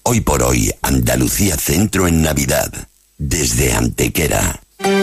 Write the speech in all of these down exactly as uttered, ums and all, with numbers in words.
Hoy por hoy, Andalucía Centro en Navidad. Desde Antequera.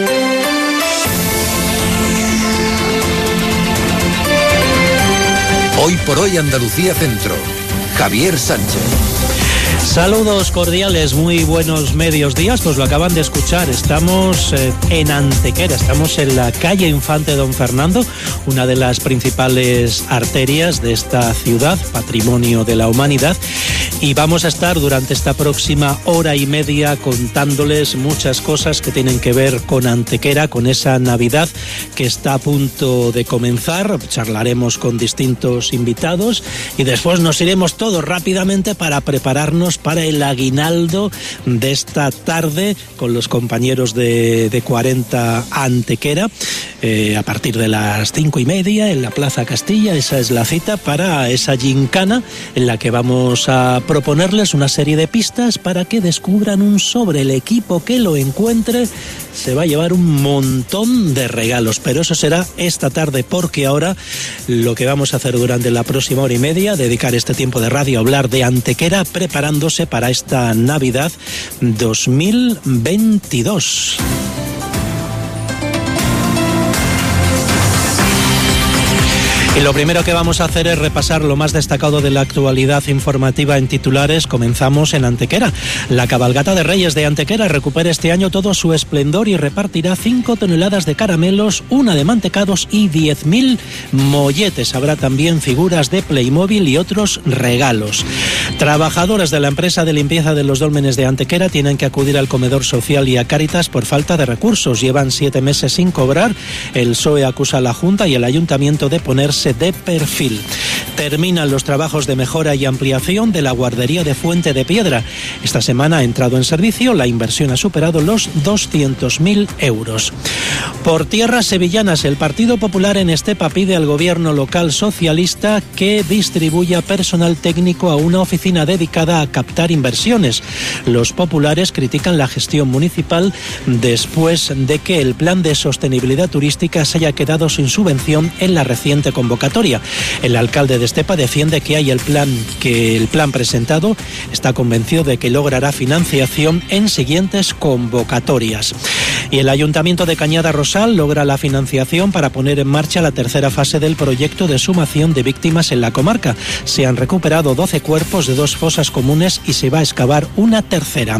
Hoy por hoy, Andalucía Centro. Javier Sánchez. Saludos cordiales, muy buenos medios días, pues lo acaban de escuchar, estamos eh, en Antequera, estamos en la calle Infante Don Fernando, una de las principales arterias de esta ciudad, patrimonio de la humanidad, y vamos a estar durante esta próxima hora y media contándoles muchas cosas que tienen que ver con Antequera, con esa Navidad que está a punto de comenzar. Charlaremos con distintos invitados y después nos iremos todos rápidamente para prepararnos para el aguinaldo de esta tarde con los compañeros de, de cuarenta Antequera, eh, a partir de las cinco y media en la Plaza Castilla. Esa es la cita para esa gincana en la que vamos a proponerles una serie de pistas para que descubran un sobre. El equipo que lo encuentre se va a llevar un montón de regalos, pero eso será esta tarde, porque ahora lo que vamos a hacer durante la próxima hora y media, dedicar este tiempo de radio a hablar de Antequera, preparándose para esta Navidad dos mil veintidós. Y lo primero que vamos a hacer es repasar lo más destacado de la actualidad informativa en titulares. Comenzamos en Antequera. La cabalgata de Reyes de Antequera recupera este año todo su esplendor y repartirá cinco toneladas de caramelos, una de mantecados y diez mil molletes. Habrá también figuras de Playmobil y otros regalos. Trabajadores de la empresa de limpieza de los dólmenes de Antequera tienen que acudir al comedor social y a Cáritas por falta de recursos. Llevan siete meses sin cobrar. El P S O E acusa a la Junta y el Ayuntamiento de ponerse de perfil. Terminan los trabajos de mejora y ampliación de la guardería de Fuente de Piedra. Esta semana ha entrado en servicio, la inversión ha superado los doscientos mil euros. Por tierras sevillanas, el Partido Popular en Estepa pide al gobierno local socialista que distribuya personal técnico a una oficina dedicada a captar inversiones. Los populares critican la gestión municipal después de que el plan de sostenibilidad turística se haya quedado sin subvención en la reciente convocatoria. El alcalde de Estepa defiende que hay el plan, que el plan presentado está convencido de que logrará financiación en siguientes convocatorias. Y el Ayuntamiento de Cañada Rosal logra la financiación para poner en marcha la tercera fase del proyecto de sumación de víctimas en la comarca. Se han recuperado doce cuerpos de dos fosas comunes y se va a excavar una tercera.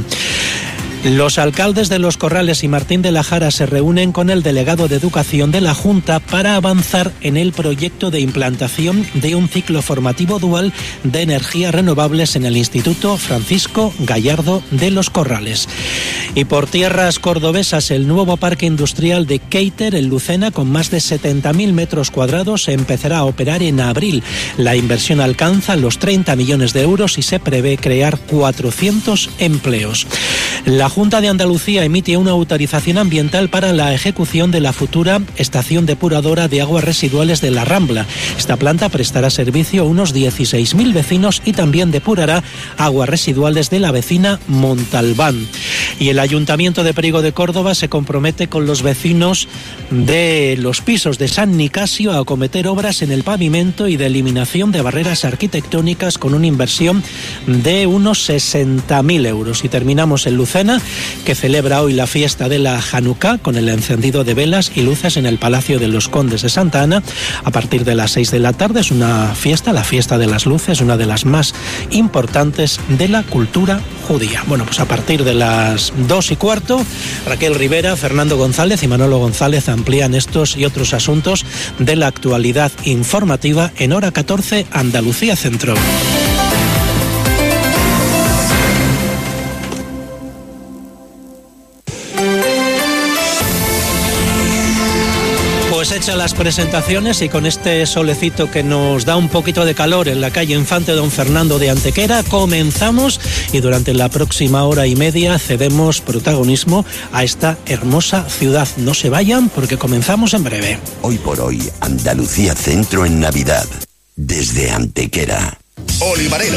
Los alcaldes de Los Corrales y Martín de la Jara se reúnen con el delegado de Educación de la Junta para avanzar en el proyecto de implantación de un ciclo formativo dual de energías renovables en el Instituto Francisco Gallardo de Los Corrales. Y por tierras cordobesas, el nuevo parque industrial de Keiter en Lucena, con más de setenta mil metros cuadrados, empezará a operar en abril. La inversión alcanza los treinta millones de euros y se prevé crear cuatrocientos empleos. La Junta de Andalucía emite una autorización ambiental para la ejecución de la futura estación depuradora de aguas residuales de La Rambla. Esta planta prestará servicio a unos dieciséis mil vecinos y también depurará aguas residuales de la vecina Montalbán. Y el Ayuntamiento de Priego de Córdoba se compromete con los vecinos de los pisos de San Nicasio a acometer obras en el pavimento y de eliminación de barreras arquitectónicas con una inversión de unos sesenta mil euros. Y terminamos en Lucena, que celebra hoy la fiesta de la Hanukká con el encendido de velas y luces en el Palacio de los Condes de Santa Ana a partir de las seis de la tarde. Es una fiesta, la fiesta de las luces, una de las más importantes de la cultura judía. Bueno, pues a partir de las dos y cuarto, Raquel Rivera, Fernando González y Manolo González amplían estos y otros asuntos de la actualidad informativa en Hora catorce, Andalucía Centro. Pues hechas las presentaciones y con este solecito que nos da un poquito de calor en la calle Infante Don Fernando de Antequera, comenzamos y durante la próxima hora y media cedemos protagonismo a esta hermosa ciudad. No se vayan porque comenzamos en breve. Hoy por hoy, Andalucía Centro en Navidad. Desde Antequera. Olivarelo,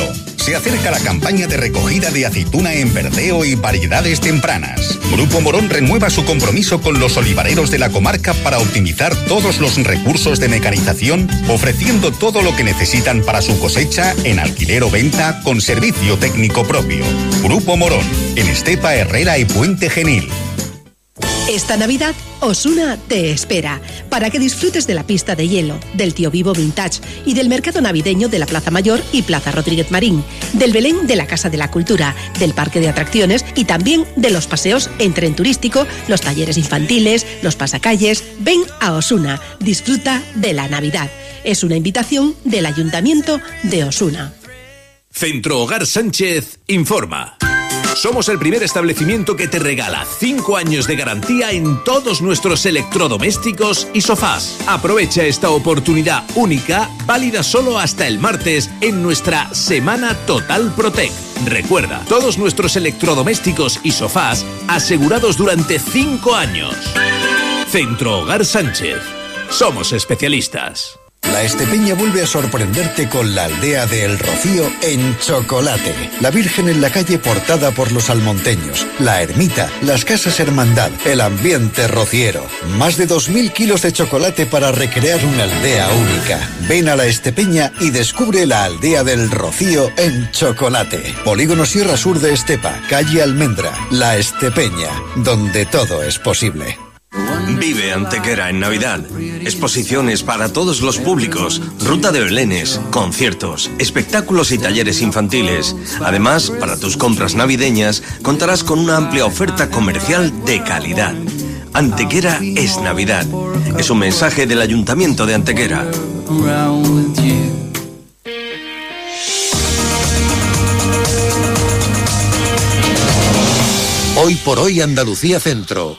Se acerca la campaña de recogida de aceituna en verdeo y variedades tempranas. Grupo Morón renueva su compromiso con los olivareros de la comarca para optimizar todos los recursos de mecanización, ofreciendo todo lo que necesitan para su cosecha en alquiler o venta con servicio técnico propio. Grupo Morón, en Estepa, Herrera y Puente Genil. Esta Navidad, Osuna te espera para que disfrutes de la pista de hielo, del Tío Vivo Vintage y del mercado navideño de la Plaza Mayor y Plaza Rodríguez Marín, del Belén de la Casa de la Cultura, del parque de atracciones y también de los paseos en tren turístico, los talleres infantiles, los pasacalles. Ven a Osuna, disfruta de la Navidad. Es una invitación del Ayuntamiento de Osuna. Centro Hogar Sánchez informa. Somos el primer establecimiento que te regala cinco años de garantía en todos nuestros electrodomésticos y sofás. Aprovecha esta oportunidad única, válida solo hasta el martes, en nuestra Semana Total Protect. Recuerda, todos nuestros electrodomésticos y sofás asegurados durante cinco años. Centro Hogar Sánchez. Somos especialistas. La Estepeña vuelve a sorprenderte con la aldea de El Rocío en chocolate. La Virgen en la calle portada por los almonteños, la ermita, las casas hermandad, el ambiente rociero. Más de dos mil kilos de chocolate para recrear una aldea única. Ven a la Estepeña y descubre la aldea del Rocío en chocolate. Polígono Sierra Sur de Estepa, calle Almendra, La Estepeña, donde todo es posible. Vive Antequera en Navidad. Exposiciones para todos los públicos, ruta de belenes, conciertos, espectáculos y talleres infantiles. Además, para tus compras navideñas contarás con una amplia oferta comercial de calidad. Antequera es Navidad. Es un mensaje del Ayuntamiento de Antequera. Hoy por hoy Andalucía Centro.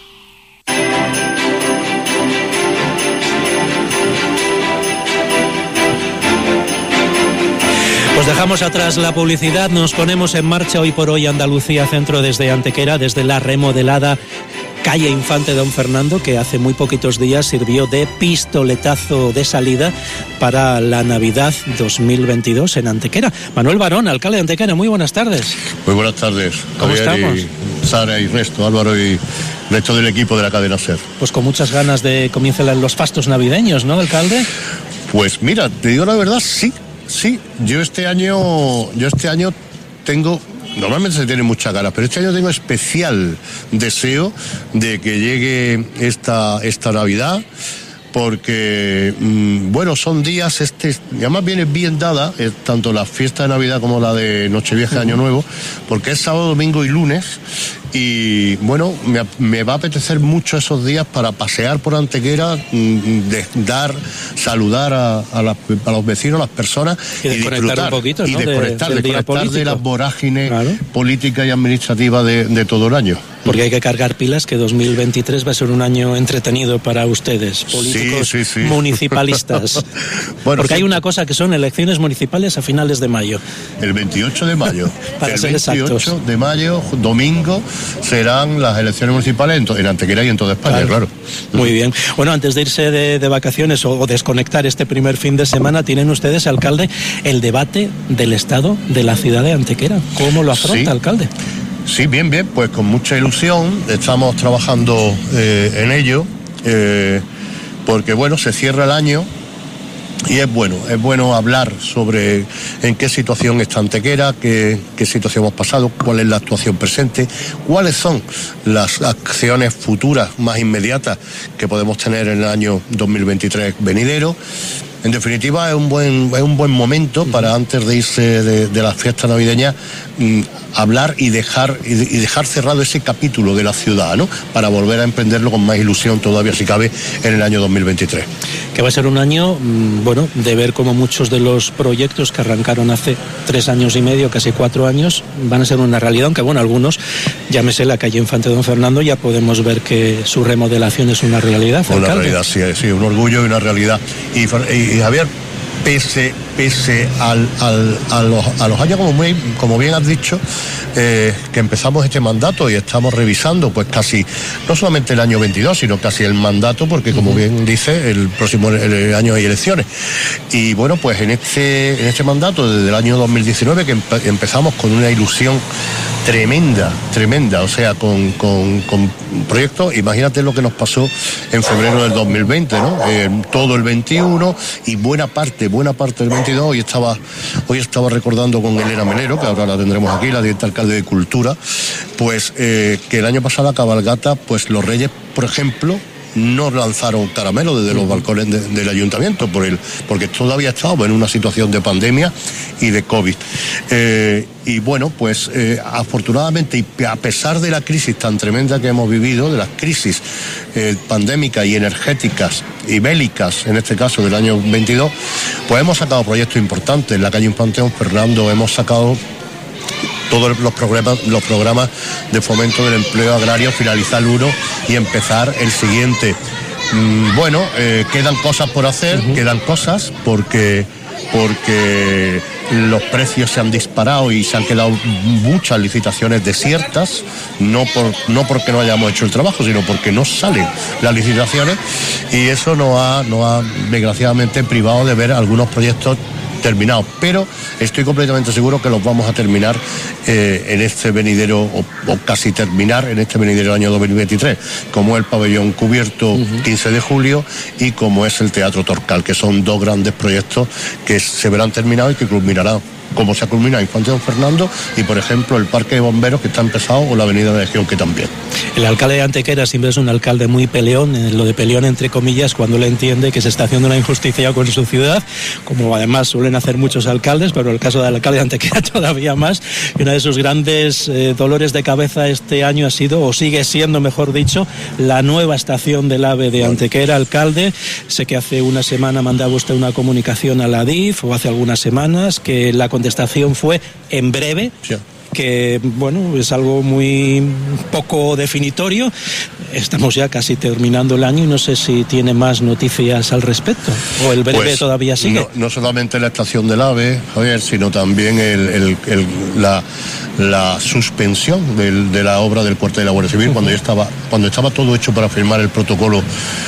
Pues dejamos atrás la publicidad, nos ponemos en marcha hoy por hoy Andalucía Centro desde Antequera, desde la remodelada calle Infante Don Fernando, que hace muy poquitos días sirvió de pistoletazo de salida para la Navidad dos mil veintidós en Antequera. Manuel Barón, alcalde de Antequera, muy buenas tardes. Muy buenas tardes. ¿Cómo Javier estamos? Y Sara y resto, Álvaro y resto del equipo de la cadena SER. Pues con muchas ganas de comiencen los fastos navideños, ¿no, alcalde? Pues mira, te digo la verdad, sí. Sí, yo este año, yo este año tengo, normalmente se tiene muchas ganas, pero este año tengo especial deseo de que llegue esta, esta Navidad, porque, mmm, bueno, son días, este, y además viene bien dada, eh, tanto la fiesta de Navidad como la de Nochevieja y Año Nuevo, porque es sábado, domingo y lunes. Y bueno, me, me va a apetecer mucho esos días para pasear por Antequera, de dar, saludar a, a, la, a los vecinos, a las personas y, y disfrutar un poquito, ¿no? y desconectar, de, desconectar de las vorágines, claro, políticas y administrativas de, de todo el año. Porque hay que cargar pilas, que dos mil veintitrés va a ser un año entretenido para ustedes, políticos sí, sí, sí. municipalistas. Bueno, porque sí, hay una cosa que son elecciones municipales a finales de mayo. El veintiocho de mayo. Para el ser veintiocho exactos. de mayo, domingo, serán las elecciones municipales en, en Antequera y en toda España, claro. claro. Muy bien. Bueno, antes de irse de, de vacaciones o, o desconectar este primer fin de semana, tienen ustedes, alcalde, el debate del estado de la ciudad de Antequera. ¿Cómo lo afronta, sí. alcalde? Sí, bien, bien, pues con mucha ilusión, estamos trabajando eh, en ello, eh, porque bueno, se cierra el año y es bueno, es bueno hablar sobre en qué situación está Antequera, qué, qué situación hemos pasado, cuál es la actuación presente, cuáles son las acciones futuras más inmediatas que podemos tener en el año dos mil veintitrés venidero. En definitiva, es un buen, es un buen momento para, antes de irse de, de las fiestas navideñas, mmm, hablar y dejar, y, y dejar cerrado ese capítulo de la ciudad, ¿no? Para volver a emprenderlo con más ilusión todavía, si cabe, en el año dos mil veintitrés. Que va a ser un año, mmm, bueno, de ver cómo muchos de los proyectos que arrancaron hace tres años y medio, casi cuatro años, van a ser una realidad, aunque bueno, algunos, llámese la calle Infante Don Fernando, ya podemos ver que su remodelación es una realidad. Una alcalde. realidad, sí, sí, un orgullo y una realidad. Y, y Y Javier, pese, pese al, al, a, los, a los años, como, muy, como bien has dicho, eh, que empezamos este mandato y estamos revisando pues casi, no solamente el año veintidós, sino casi el mandato, porque como bien dice, el próximo el año hay elecciones. Y bueno, pues en este, en este mandato, desde el año dos mil diecinueve, que empe- empezamos con una ilusión tremenda, tremenda, o sea, con, con, con proyectos, imagínate lo que nos pasó en febrero del dos mil veinte, ¿no? Eh, todo el veintiuno y buena parte, buena parte del veintidós, hoy estaba, hoy estaba recordando con Elena Melero, que ahora la tendremos aquí, la directora alcalde de Cultura, pues eh, que el año pasado la cabalgata, pues los Reyes, por ejemplo, no lanzaron caramelo desde los balcones de, del ayuntamiento por el, porque todavía estábamos en una situación de pandemia y de COVID. Eh, y bueno, pues eh, afortunadamente, y a pesar de la crisis tan tremenda que hemos vivido, de las crisis eh, pandémicas y energéticas y bélicas, en este caso del año veintidós, pues hemos sacado proyectos importantes. En la calle Infanteón Fernando hemos sacado todos los programas, los programas de fomento del empleo agrario, finalizar el uno y empezar el siguiente. Mm, bueno, eh, quedan cosas por hacer, uh-huh. quedan cosas porque, porque los precios se han disparado y se han quedado muchas licitaciones desiertas, no, por, no porque no hayamos hecho el trabajo, sino porque no salen las licitaciones, y eso nos ha, nos ha desgraciadamente privado de ver algunos proyectos terminados, pero estoy completamente seguro que los vamos a terminar eh, en este venidero, o, o casi terminar en este venidero año dos mil veintitrés, como el pabellón cubierto uh-huh. quince de julio y como es el Teatro Torcal, que son dos grandes proyectos que se verán terminados y que culminarán, como se ha culminado Infante Don Fernando y, por ejemplo, el Parque de Bomberos, que está empezado, o la Avenida de Legión, que también. El alcalde de Antequera siempre es un alcalde muy peleón, lo de peleón entre comillas, cuando le entiende que se está haciendo una injusticia con su ciudad, como además suelen hacer muchos alcaldes, pero el caso del alcalde de Antequera todavía más. Y uno de sus grandes eh, dolores de cabeza este año ha sido, o sigue siendo, mejor dicho, la nueva estación del AVE de Antequera. Alcalde, sé que hace una semana mandaba usted una comunicación a la D I F, o hace algunas semanas, que la contestación fue en breve. Sí. Que, bueno, es algo muy poco definitorio. Estamos ya casi terminando el año y no sé si tiene más noticias al respecto, o el breve pues, todavía sigue. No, no solamente la estación del AVE, Javier, sino también el, el, el, la, la suspensión del, de la obra del cuartel de la Guardia Civil, uh-huh. cuando ya estaba, cuando estaba todo hecho para firmar el protocolo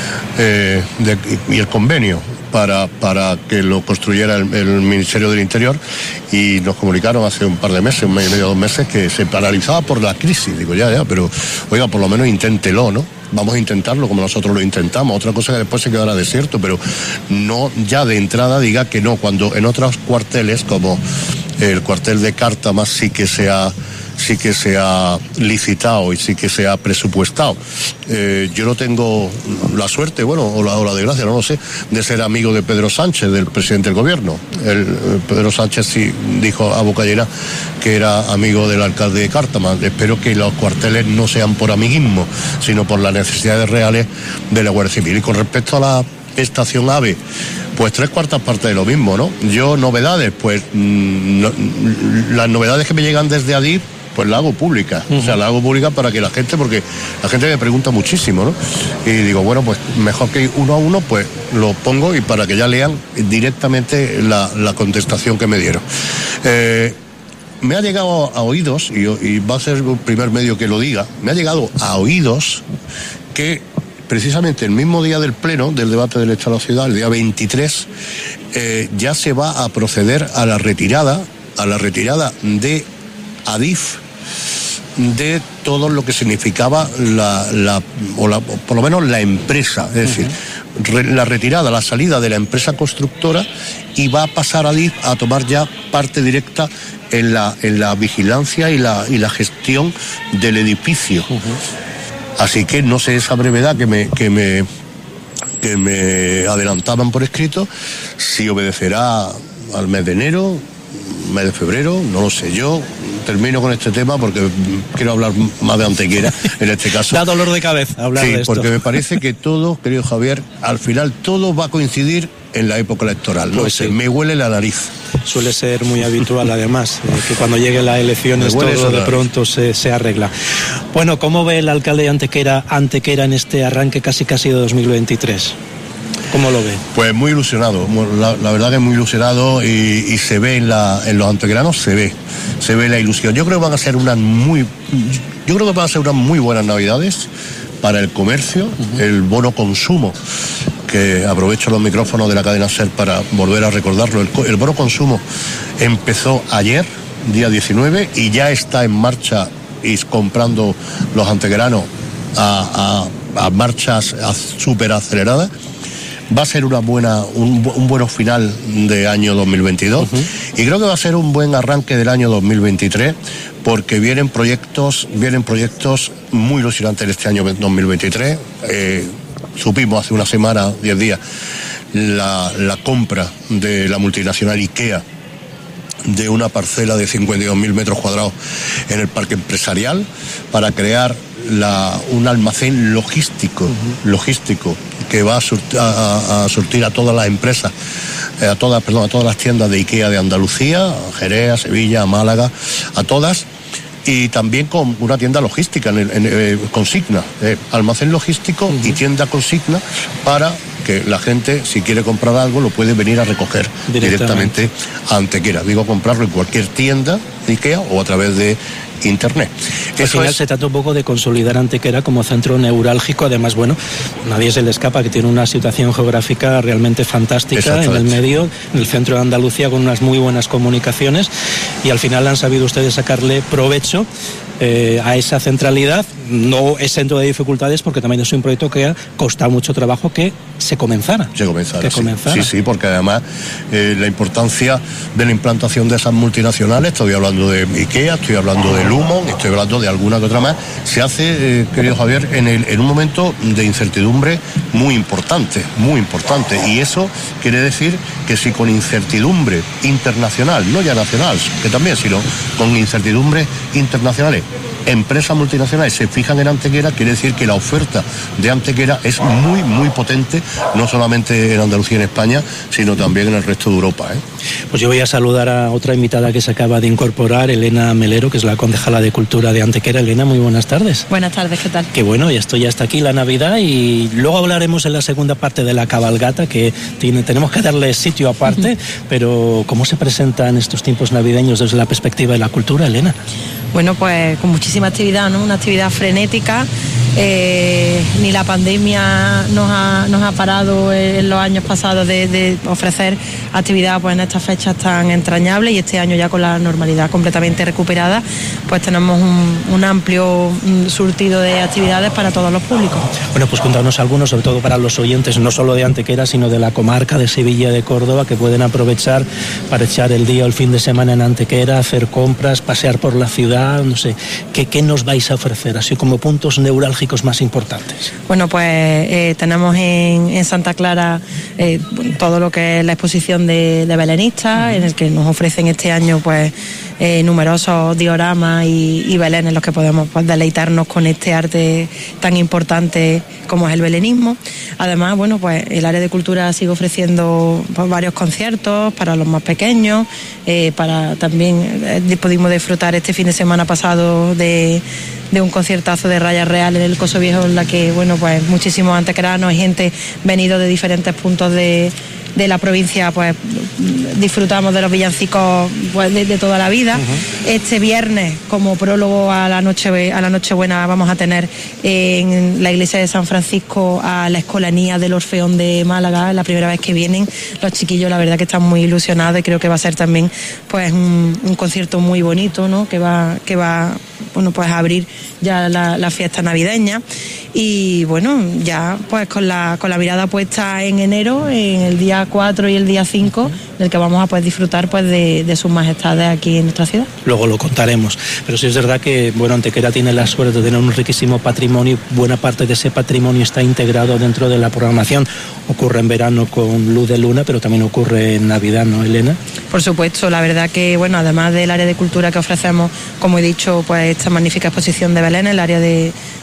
eh, de, y el convenio para, para que lo construyera el, el Ministerio del Interior, y nos comunicaron hace un par de meses, un mes y medio, dos meses, que se paralizaba por la crisis. Digo, ya, ya, pero oiga, por lo menos inténtelo, ¿no? Vamos a intentarlo como nosotros lo intentamos. Otra cosa que después se quedará desierto, pero no ya de entrada diga que no, cuando en otros cuarteles, como el cuartel de Cártama, sí que se ha sí que se ha licitado y sí que se ha presupuestado. Eh, yo no tengo la suerte, bueno, o la, o la desgracia, no lo sé, de ser amigo de Pedro Sánchez, del presidente del gobierno. El, el Pedro Sánchez sí dijo a boca llena que era amigo del alcalde de Cártama. Espero que los cuarteles no sean por amiguismo, sino por las necesidades reales de la Guardia Civil. Y con respecto a la estación AVE, pues tres cuartas partes de lo mismo, ¿no? Yo, novedades, pues mmm, no, las novedades que me llegan desde Adif, pues la hago pública, uh-huh. o sea, la hago pública para que la gente, porque la gente me pregunta muchísimo, ¿no? Y digo, bueno, pues mejor que uno a uno, pues lo pongo, y para que ya lean directamente la, la contestación que me dieron. Eh, me ha llegado a oídos, y, y va a ser el primer medio que lo diga, me ha llegado a oídos que precisamente el mismo día del pleno, del debate del Estado de la Ciudad, el día veintitrés, eh, ya se va a proceder a la retirada, a la retirada de Adif, de todo lo que significaba la, la, o la, por lo menos la empresa, es decir, uh-huh. re, la retirada, la salida de la empresa constructora, y va a pasar a Adif a tomar ya parte directa en la, en la vigilancia y la, y la gestión del edificio. Uh-huh. Así que no sé, esa brevedad que me, que me, que me adelantaban por escrito, si obedecerá al mes de enero, mes de febrero, no lo sé. Yo termino con este tema porque quiero hablar más de Antequera en este caso. Da dolor de cabeza hablar sí, de esto. Porque me parece que todo, querido Javier, al final todo va a coincidir en la época electoral. No pues sé, sí. Me huele la nariz. Suele ser muy habitual, además, eh, que cuando lleguen las elecciones todo de pronto se, se arregla. Bueno, ¿cómo ve el alcalde de Antequera, Antequera en este arranque casi casi de dos mil veintitrés? ¿Cómo lo ve? Pues muy ilusionado, la, la verdad que muy ilusionado y, y se ve en, la, en los antequeranos, se ve, se ve la ilusión. Yo creo que van a ser unas muy, yo creo que van a ser unas muy buenas Navidades para el comercio, uh-huh. el bono consumo, que aprovecho los micrófonos de la cadena SER para volver a recordarlo. El, el bono consumo empezó ayer, día diecinueve, y ya está en marcha y comprando los antequeranos a, a, a marchas súper aceleradas. Va a ser una buena, un, un buen final de año dos mil veintidós uh-huh. y creo que va a ser un buen arranque del año dos mil veintitrés, porque vienen proyectos, vienen proyectos muy ilusionantes en este año dos mil veintitrés. Eh, supimos hace una semana, diez días, la, la compra de la multinacional IKEA de una parcela de cincuenta y dos mil metros cuadrados en el parque empresarial para crear la, un almacén logístico, uh-huh. logístico que va a, surtir a, a surtir a todas las empresas, a todas, perdón, a todas las tiendas de IKEA de Andalucía, a Jerez, a Sevilla, a Málaga, a todas. Y también con una tienda logística, en, en, en consigna, eh, almacén logístico uh-huh. y tienda consigna para que la gente, si quiere comprar algo, lo puede venir a recoger directamente, directamente a Antequera. Digo, comprarlo en cualquier tienda de IKEA o a través de internet. Al Eso final es... se trata un poco de consolidar Antequera como centro neurálgico. Además, bueno, nadie se le escapa que tiene una situación geográfica realmente fantástica en el medio, en el centro de Andalucía, con unas muy buenas comunicaciones, y al final han sabido ustedes sacarle provecho eh, a esa centralidad. No es centro de dificultades, porque también es un proyecto que ha costado mucho trabajo que se comenzara. Se comenzara, que sí. comenzara. Sí, sí, porque además eh, la importancia de la implantación de esas multinacionales, estoy hablando de IKEA, estoy hablando de Lumon, estoy hablando de alguna que otra más, se hace, eh, querido Javier, en, el, en un momento de incertidumbre muy importante, muy importante. Y eso quiere decir que si con incertidumbre internacional, no ya nacional, que también, sino con incertidumbres internacionales, empresas multinacionales se fijan en Antequera, quiere decir que la oferta de Antequera es muy, muy potente, no solamente en Andalucía y en España, sino también en el resto de Europa, ¿eh? Pues yo voy a saludar a otra invitada que se acaba de incorporar, Elena Melero, que es la concejala de Cultura de Antequera. Elena, muy buenas tardes. Buenas tardes, ¿qué tal? Qué bueno, y esto ya está aquí, la Navidad, y luego hablaremos en la segunda parte de la cabalgata, que tiene, tenemos que darle sitio aparte, uh-huh. pero ¿cómo se presentan estos tiempos navideños desde la perspectiva de la cultura, Elena? Bueno, pues con muchísima actividad, ¿no? Una actividad frenética. Eh, ni la pandemia nos ha, nos ha parado en los años pasados de, de ofrecer actividad pues en estas fechas tan entrañables, y este año ya con la normalidad completamente recuperada, pues tenemos un, un amplio surtido de actividades para todos los públicos. Bueno, pues contanos algunos, sobre todo para los oyentes, no solo de Antequera, sino de la comarca de Sevilla, de Córdoba, que pueden aprovechar para echar el día o el fin de semana en Antequera, hacer compras, pasear por la ciudad, no sé, ¿qué, qué nos vais a ofrecer, así como puntos neurálgicos más importantes? Bueno, pues eh, tenemos en, en Santa Clara eh, todo lo que es la exposición de, de belenistas, en el que nos ofrecen este año pues eh, numerosos dioramas y, y belén en los que podemos pues, deleitarnos con este arte tan importante como es el belenismo. Además, bueno, pues el área de cultura sigue ofreciendo pues, varios conciertos para los más pequeños, eh, para también eh, pudimos disfrutar este fin de semana pasado de de un conciertazo de Raya Real en el Coso Viejo, en la que, bueno, pues muchísimos antequeranos y gente venido de diferentes puntos de, de la provincia, pues disfrutamos de los villancicos pues, de, de toda la vida. Uh-huh. Este viernes, como prólogo a la noche a la Nochebuena, vamos a tener en la iglesia de San Francisco a la Escolanía del Orfeón de Málaga, la primera vez que vienen los chiquillos. La verdad que están muy ilusionados, y creo que va a ser también pues un, un concierto muy bonito, ¿no? que va que va bueno pues a abrir ya la, la fiesta navideña. Y bueno, ya pues con la con la mirada puesta en enero, en el día cuatro y el día cinco, del que vamos a poder disfrutar pues de, de sus majestades aquí en nuestra ciudad. Luego lo contaremos, pero sí es verdad que bueno, Antequera tiene la suerte de tener un riquísimo patrimonio, buena parte de ese patrimonio está integrado dentro de la programación. Ocurre en verano con Luz de Luna, pero también ocurre en Navidad, ¿no, Elena? Por supuesto, la verdad que bueno, además del área de cultura que ofrecemos, como he dicho, pues esta magnífica exposición de Belén, el área de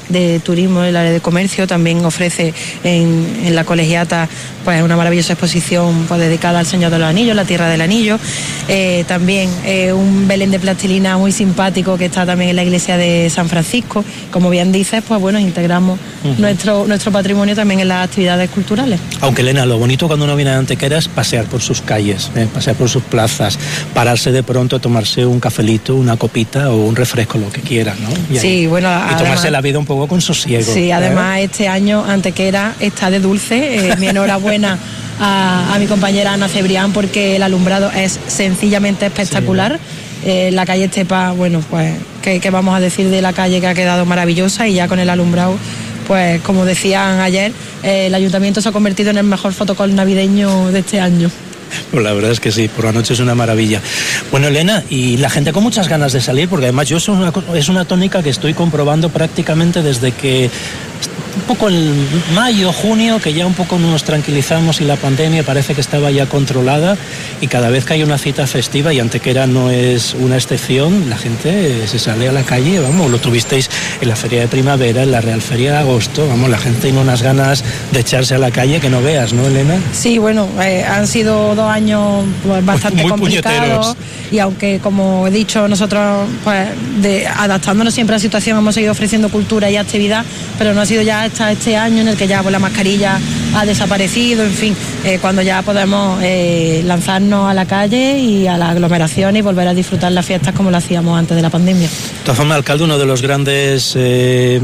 de turismo, el área de comercio, también ofrece en, en la colegiata pues una maravillosa exposición pues dedicada al Señor de los Anillos, la Tierra del Anillo. Eh, también eh, un Belén de plastilina muy simpático que está también en la iglesia de San Francisco. Como bien dices, pues bueno, integramos uh-huh. nuestro, nuestro patrimonio también en las actividades culturales. Aunque, Elena, lo bonito cuando uno viene a Antequera es pasear por sus calles, eh, pasear por sus plazas, pararse de pronto, tomarse un cafelito, una copita o un refresco, lo que quieras, ¿no? Y, sí, ahí, bueno, y además, tomarse la vida un poco con sosiego. Sí, ¿eh? además este año Antequera está de dulce. Eh, mi enhorabuena A, a mi compañera Ana Cebrián, porque el alumbrado es sencillamente espectacular. Sí, eh, la calle Estepa, bueno, pues, ¿qué, ¿qué vamos a decir de la calle, que ha quedado maravillosa? Y ya con el alumbrado, pues, como decían ayer, eh, el ayuntamiento se ha convertido en el mejor fotocall navideño de este año. Pues la verdad es que sí, por la noche es una maravilla. Bueno, Elena, y la gente con muchas ganas de salir, porque además yo es una, es una tónica que estoy comprobando prácticamente desde que un poco el mayo, junio, que ya un poco nos tranquilizamos y la pandemia parece que estaba ya controlada, y cada vez que hay una cita festiva, y Antequera no es una excepción, la gente se sale a la calle, vamos, lo tuvisteis en la Feria de Primavera, en la Real Feria de Agosto, vamos, la gente tiene unas ganas de echarse a la calle que no veas, ¿no, Elena? Sí, bueno, eh, han sido dos años pues, bastante muy complicados, puñeteros. Y aunque, como he dicho, nosotros pues de, adaptándonos siempre a la situación, hemos seguido ofreciendo cultura y actividad, pero no ha sido ya hasta este año en el que ya pues, la mascarilla ha desaparecido, en fin, eh, cuando ya podemos eh, lanzarnos a la calle y a la aglomeración y volver a disfrutar las fiestas como lo hacíamos antes de la pandemia. De todas formas, alcalde, uno de los grandes eh,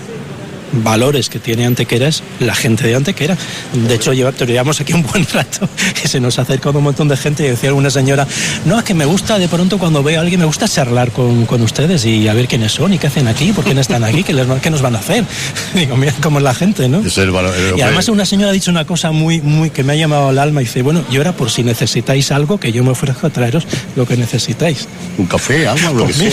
valores que tiene Antequera es la gente de Antequera. De hecho, llevamos aquí un buen rato y se nos ha acercado un montón de gente y decía alguna señora, no, es que me gusta de pronto cuando veo a alguien, me gusta charlar con, con ustedes y a ver quiénes son y qué hacen aquí, por qué no están aquí, qué, les, qué nos van a hacer. Digo, mira cómo es la gente, ¿no? Es el valor, el y además una señora ha dicho una cosa muy, muy que me ha llamado al alma y dice, bueno, yo era por si necesitáis algo, que yo me ofrezco a traeros lo que necesitáis. Un café, algo, lo que sea.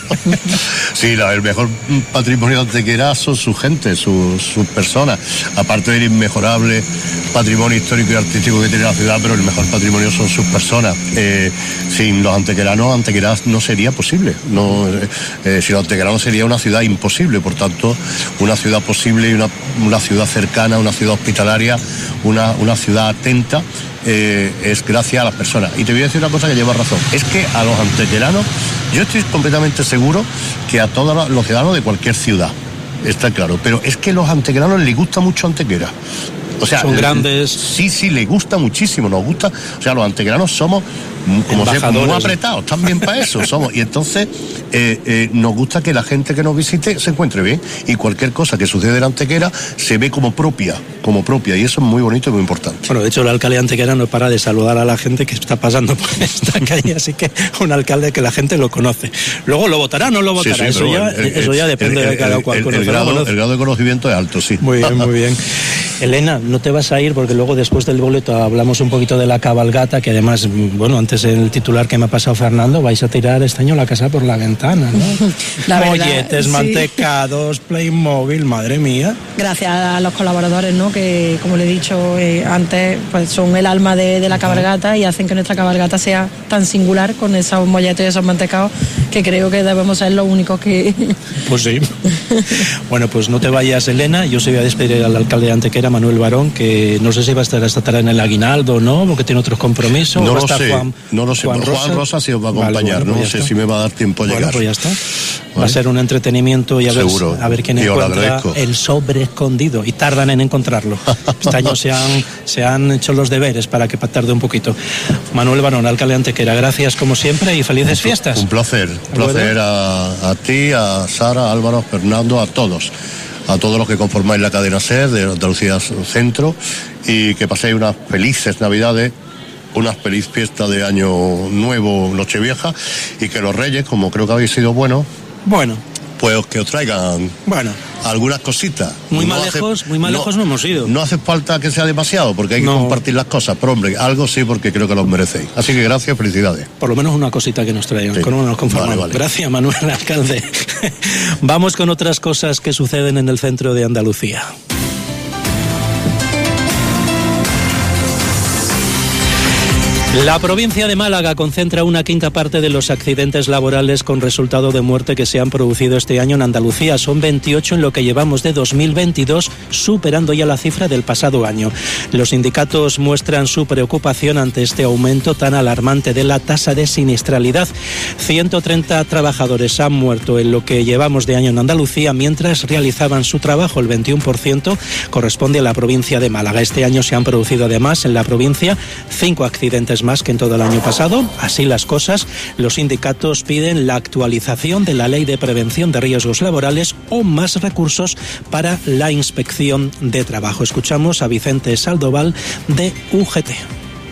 Sí, la, el mejor patrimonio de Antequera son su gente, sus su personas, aparte del inmejorable patrimonio histórico y artístico que tiene la ciudad, pero el mejor patrimonio son sus personas. Eh, sin los antequeranos, Antequera no sería posible. No, eh, sin los antequeranos sería una ciudad imposible. Por tanto, una ciudad posible y una, una ciudad cercana, una ciudad hospitalaria, una, una ciudad atenta. Eh, es gracias a las personas. Y te voy a decir una cosa que lleva razón, es que a los antequeranos, yo estoy completamente seguro que a todos los ciudadanos de cualquier ciudad, está claro, pero es que a los antequeranos les gusta mucho Antequera. O sea, son grandes. Sí, sí, les gusta muchísimo, nos gusta. O sea, los antequeranos somos, como se muy apretados, también para eso somos. Y entonces eh, eh, nos gusta que la gente que nos visite se encuentre bien. Y cualquier cosa que sucede en Antequera se ve como propia, como propia. Y eso es muy bonito y muy importante. Bueno, de hecho, el alcalde de Antequera no para de saludar a la gente que está pasando por esta calle. Así que un alcalde que la gente lo conoce. Luego lo votará, no lo votará. Sí, sí, eso, ya, el, el, eso ya depende el, el, de cada cual. El, el, el, grado, el grado de conocimiento es alto, sí. Muy bien, muy bien. Elena, no te vas a ir porque luego después del boleto hablamos un poquito de la cabalgata, que además, bueno, antes el titular que me ha pasado Fernando, vais a tirar este año la casa por la ventana, ¿no? La Molletes, sí. Mantecados, Playmobil, madre mía. Gracias a los colaboradores, ¿no? Que, como le he dicho eh, antes, pues son el alma de, de la cabalgata y hacen que nuestra cabalgata sea tan singular con esos molletes y esos mantecados, que creo que debemos ser los únicos que... Pues sí. Bueno, pues no te vayas, Elena. Yo se voy a despedir al alcalde de Antequera, Manuel Barón, que no sé si va a estar esta tarde en el aguinaldo o no, porque tiene otros compromisos. No va lo a estar sé, Juan, no lo sé. Juan Rosa, Juan Rosa sí os va a acompañar, vale, bueno, no sé está. si me va a dar tiempo a bueno, llegar. Pues ya está. Va ¿Vale? a ser un entretenimiento y a ver, a ver quién encuentra el sobre escondido. Y tardan en encontrarlo. Este año se han, se han hecho los deberes para que tarde un poquito. Manuel Barón, alcalde de Antequera, gracias como siempre y felices fiestas. Un placer, un placer a, a ti, a Sara, a Álvaro, a Fernando, a todos. A todos los que conformáis la cadena SER de Andalucía Centro, y que paséis unas felices Navidades, unas feliz fiestas de Año Nuevo, Nochevieja, y que los Reyes, como creo que habéis sido buenos, bueno, pues que os traigan bueno algunas cositas. Muy no mal hace, lejos, muy mal no, lejos no hemos ido. No hace falta que sea demasiado, porque hay que no. compartir las cosas, pero hombre, algo sí, porque creo que los merecéis. Así que gracias, felicidades. Por lo menos una cosita que nos traigan, sí. con uno nos conformamos. Vale, vale. Gracias, Manuel, alcalde. Vamos con otras cosas que suceden en el centro de Andalucía. La provincia de Málaga concentra una quinta parte de los accidentes laborales con resultado de muerte que se han producido este año en Andalucía. Son veintiocho en lo que llevamos de dos mil veintidós, superando ya la cifra del pasado año. Los sindicatos muestran su preocupación ante este aumento tan alarmante de la tasa de siniestralidad. ciento treinta trabajadores han muerto en lo que llevamos de año en Andalucía mientras realizaban su trabajo. El veintiuno por ciento corresponde a la provincia de Málaga. Este año se han producido además en la provincia cinco accidentes más que en todo el año pasado. Así las cosas, los sindicatos piden la actualización de la Ley de Prevención de Riesgos Laborales o más recursos para la Inspección de Trabajo. Escuchamos a Vicente Saldoval de U G T.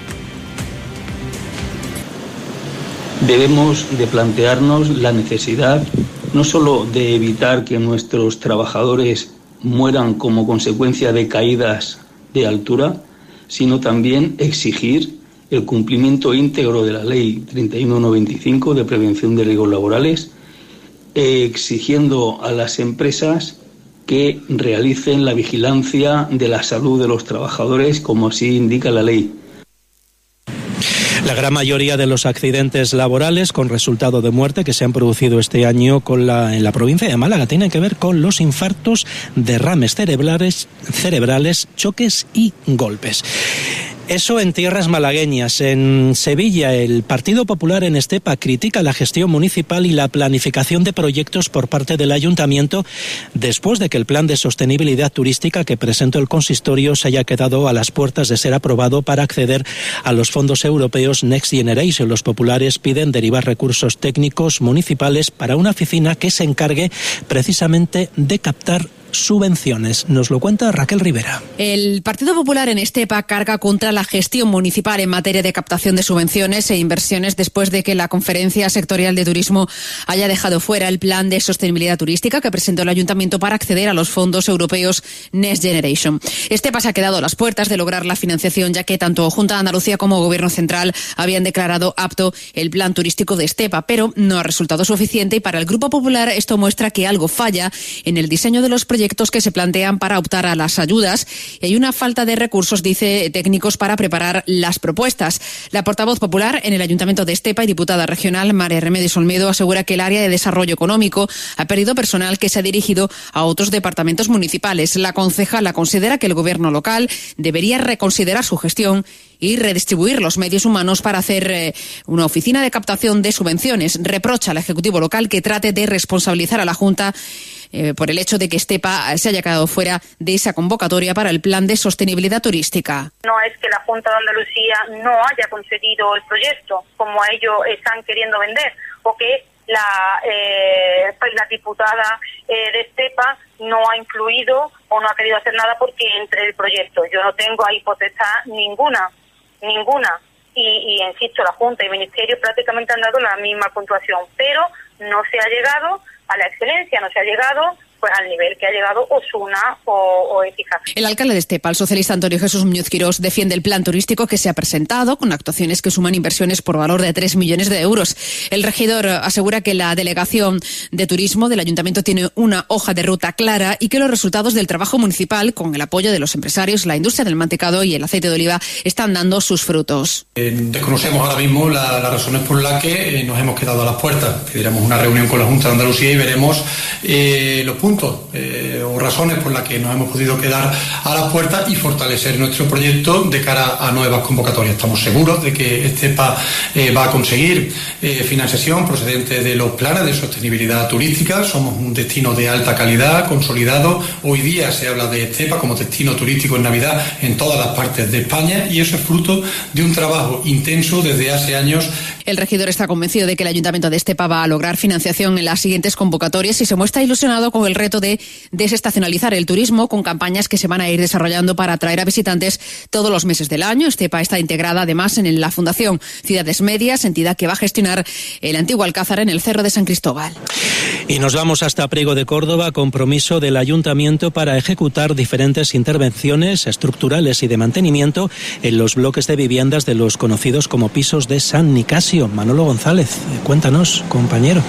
Debemos de plantearnos la necesidad no solo de evitar que nuestros trabajadores mueran como consecuencia de caídas de altura, sino también exigir el cumplimiento íntegro de la Ley treinta y uno noventa y cinco de prevención de riesgos laborales, eh, exigiendo a las empresas que realicen la vigilancia de la salud de los trabajadores, como así indica la ley. La gran mayoría de los accidentes laborales con resultado de muerte que se han producido este año con la, en la provincia de Málaga tienen que ver con los infartos, derrames cerebrales, cerebrales, choques y golpes. Eso en tierras malagueñas. En Sevilla, el Partido Popular en Estepa critica la gestión municipal y la planificación de proyectos por parte del Ayuntamiento después de que el plan de sostenibilidad turística que presentó el consistorio se haya quedado a las puertas de ser aprobado para acceder a los fondos europeos Next Generation. Los populares piden derivar recursos técnicos municipales para una oficina que se encargue precisamente de captar subvenciones. Nos lo cuenta Raquel Rivera. El Partido Popular en Estepa carga contra la gestión municipal en materia de captación de subvenciones e inversiones después de que la Conferencia Sectorial de Turismo haya dejado fuera el plan de sostenibilidad turística que presentó el Ayuntamiento para acceder a los fondos europeos Next Generation. Estepa se ha quedado a las puertas de lograr la financiación, ya que tanto Junta de Andalucía como Gobierno Central habían declarado apto el plan turístico de Estepa, pero no ha resultado suficiente y para el Grupo Popular esto muestra que algo falla en el diseño de los proyectos proyectos que se plantean para optar a las ayudas y hay una falta de recursos, dice, técnicos para preparar las propuestas. La portavoz popular en el Ayuntamiento de Estepa y diputada regional, María Remedios Olmedo, asegura que el área de desarrollo económico ha perdido personal que se ha dirigido a otros departamentos municipales. La concejala considera que el gobierno local debería reconsiderar su gestión y redistribuir los medios humanos para hacer eh, una oficina de captación de subvenciones. Reprocha al Ejecutivo local que trate de responsabilizar a la Junta eh, por el hecho de que Estepa se haya quedado fuera de esa convocatoria para el plan de sostenibilidad turística. No es que la Junta de Andalucía no haya concedido el proyecto, como ellos están queriendo vender, o que la, eh, pues la diputada eh, de Estepa no ha incluido o no ha querido hacer nada porque entre el proyecto. Yo no tengo ahí potestad ninguna. Ninguna. Y, y insisto, la Junta y el Ministerio prácticamente han dado la misma puntuación, pero no se ha llegado a la excelencia, no se ha llegado pues al nivel que ha llegado Osuna o, o Eficaz. El alcalde de Estepa, el socialista Antonio Jesús Muñoz Quirós, defiende el plan turístico que se ha presentado con actuaciones que suman inversiones por valor de tres millones de euros. El regidor asegura que la delegación de turismo del ayuntamiento tiene una hoja de ruta clara y que los resultados del trabajo municipal, con el apoyo de los empresarios, la industria del mantecado y el aceite de oliva, están dando sus frutos. Eh, desconocemos ahora mismo la, las razones por las que eh, nos hemos quedado a las puertas. Pediremos una reunión con la Junta de Andalucía y veremos eh, los puntos Eh, o razones por las que nos hemos podido quedar a las puertas y fortalecer nuestro proyecto de cara a nuevas convocatorias. Estamos seguros de que Estepa eh, va a conseguir eh, financiación procedente de los planes de sostenibilidad turística. Somos un destino de alta calidad, consolidado. Hoy día se habla de Estepa como destino turístico en Navidad en todas las partes de España y eso es fruto de un trabajo intenso desde hace años. El regidor está convencido de que el Ayuntamiento de Estepa va a lograr financiación en las siguientes convocatorias y se muestra ilusionado con el reto de desestacionalizar el turismo con campañas que se van a ir desarrollando para atraer a visitantes todos los meses del año. Estepa está integrada además en la Fundación Ciudades Medias, entidad que va a gestionar el antiguo Alcázar en el Cerro de San Cristóbal. Y nos vamos hasta Priego de Córdoba, compromiso del Ayuntamiento para ejecutar diferentes intervenciones estructurales y de mantenimiento en los bloques de viviendas de los conocidos como pisos de San Nicasio. Manolo González, cuéntanos, compañero.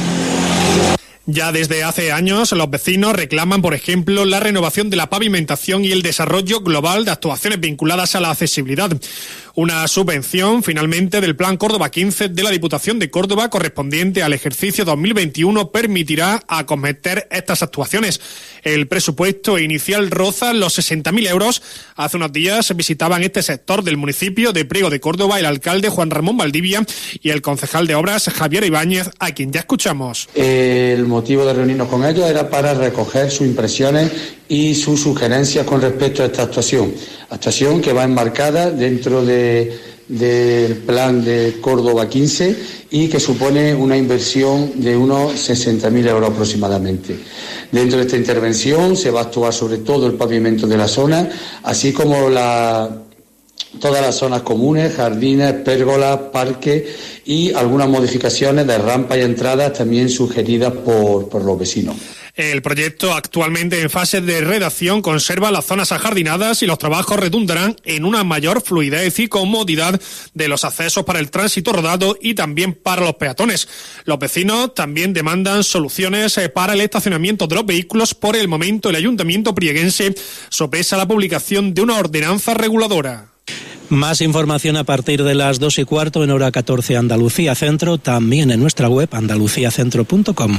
Ya desde hace años los vecinos reclaman, por ejemplo, la renovación de la pavimentación y el desarrollo global de actuaciones vinculadas a la accesibilidad. Una subvención, finalmente, del Plan Córdoba quince de la Diputación de Córdoba, correspondiente al ejercicio dos mil veintiuno, permitirá acometer estas actuaciones. El presupuesto inicial roza los sesenta mil euros. Hace unos días visitaban este sector del municipio de Priego de Córdoba el alcalde Juan Ramón Valdivia y el concejal de Obras Javier Ibáñez, a quien ya escuchamos. El motivo de reunirnos con ellos era para recoger sus impresiones y sus sugerencias con respecto a esta actuación. Actuación que va enmarcada dentro de, del plan de Córdoba quince y que supone una inversión de unos sesenta mil euros aproximadamente. Dentro de esta intervención se va a actuar sobre todo el pavimento de la zona, así como la... todas las zonas comunes, jardines, pérgolas, parques y algunas modificaciones de rampas y entradas también sugeridas por, por los vecinos. El proyecto, actualmente en fase de redacción, conserva las zonas ajardinadas y los trabajos redundarán en una mayor fluidez y comodidad de los accesos para el tránsito rodado y también para los peatones. Los vecinos también demandan soluciones para el estacionamiento de los vehículos. Por el momento, el Ayuntamiento prieguense sopesa la publicación de una ordenanza reguladora. Más información a partir de las dos y cuarto en hora catorce Andalucía Centro, también en nuestra web andalucía centro punto com.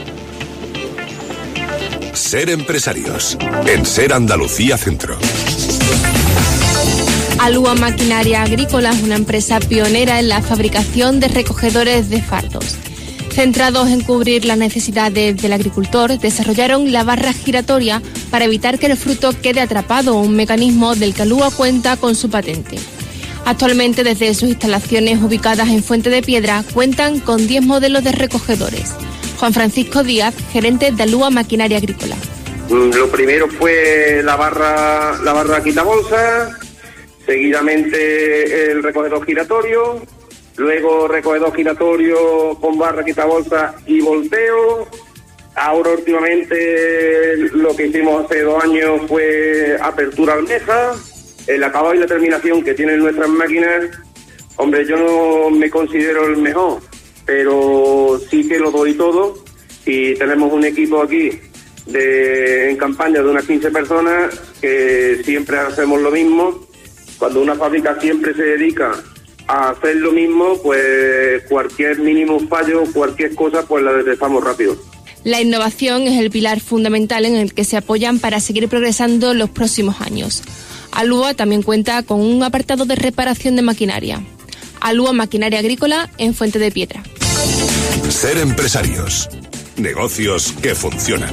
Ser empresarios en Ser Andalucía Centro. Alúa Maquinaria Agrícola es una empresa pionera en la fabricación de recogedores de fardos. Centrados en cubrir las necesidades del agricultor, desarrollaron la barra giratoria para evitar que el fruto quede atrapado, un mecanismo del que Alúa cuenta con su patente. Actualmente, desde sus instalaciones ubicadas en Fuente de Piedra, cuentan con diez modelos de recogedores. Juan Francisco Díaz, gerente de Alúa Maquinaria Agrícola. Lo primero fue la barra, la barra quitabolsa, seguidamente el recogedor giratorio, luego recogedor giratorio con barra quitabolsa y volteo. Ahora últimamente lo que hicimos hace dos años fue apertura almeja. El acabado y la terminación que tienen nuestras máquinas, hombre, yo no me considero el mejor, pero sí que lo doy todo y tenemos un equipo aquí de en campaña de unas quince personas que siempre hacemos lo mismo. Cuando una fábrica siempre se dedica a hacer lo mismo, pues cualquier mínimo fallo, cualquier cosa, pues la detectamos rápido. La innovación es el pilar fundamental en el que se apoyan para seguir progresando los próximos años. Alúa también cuenta con un apartado de reparación de maquinaria. Alúa Maquinaria Agrícola en Fuente de Piedra. Ser empresarios. Negocios que funcionan.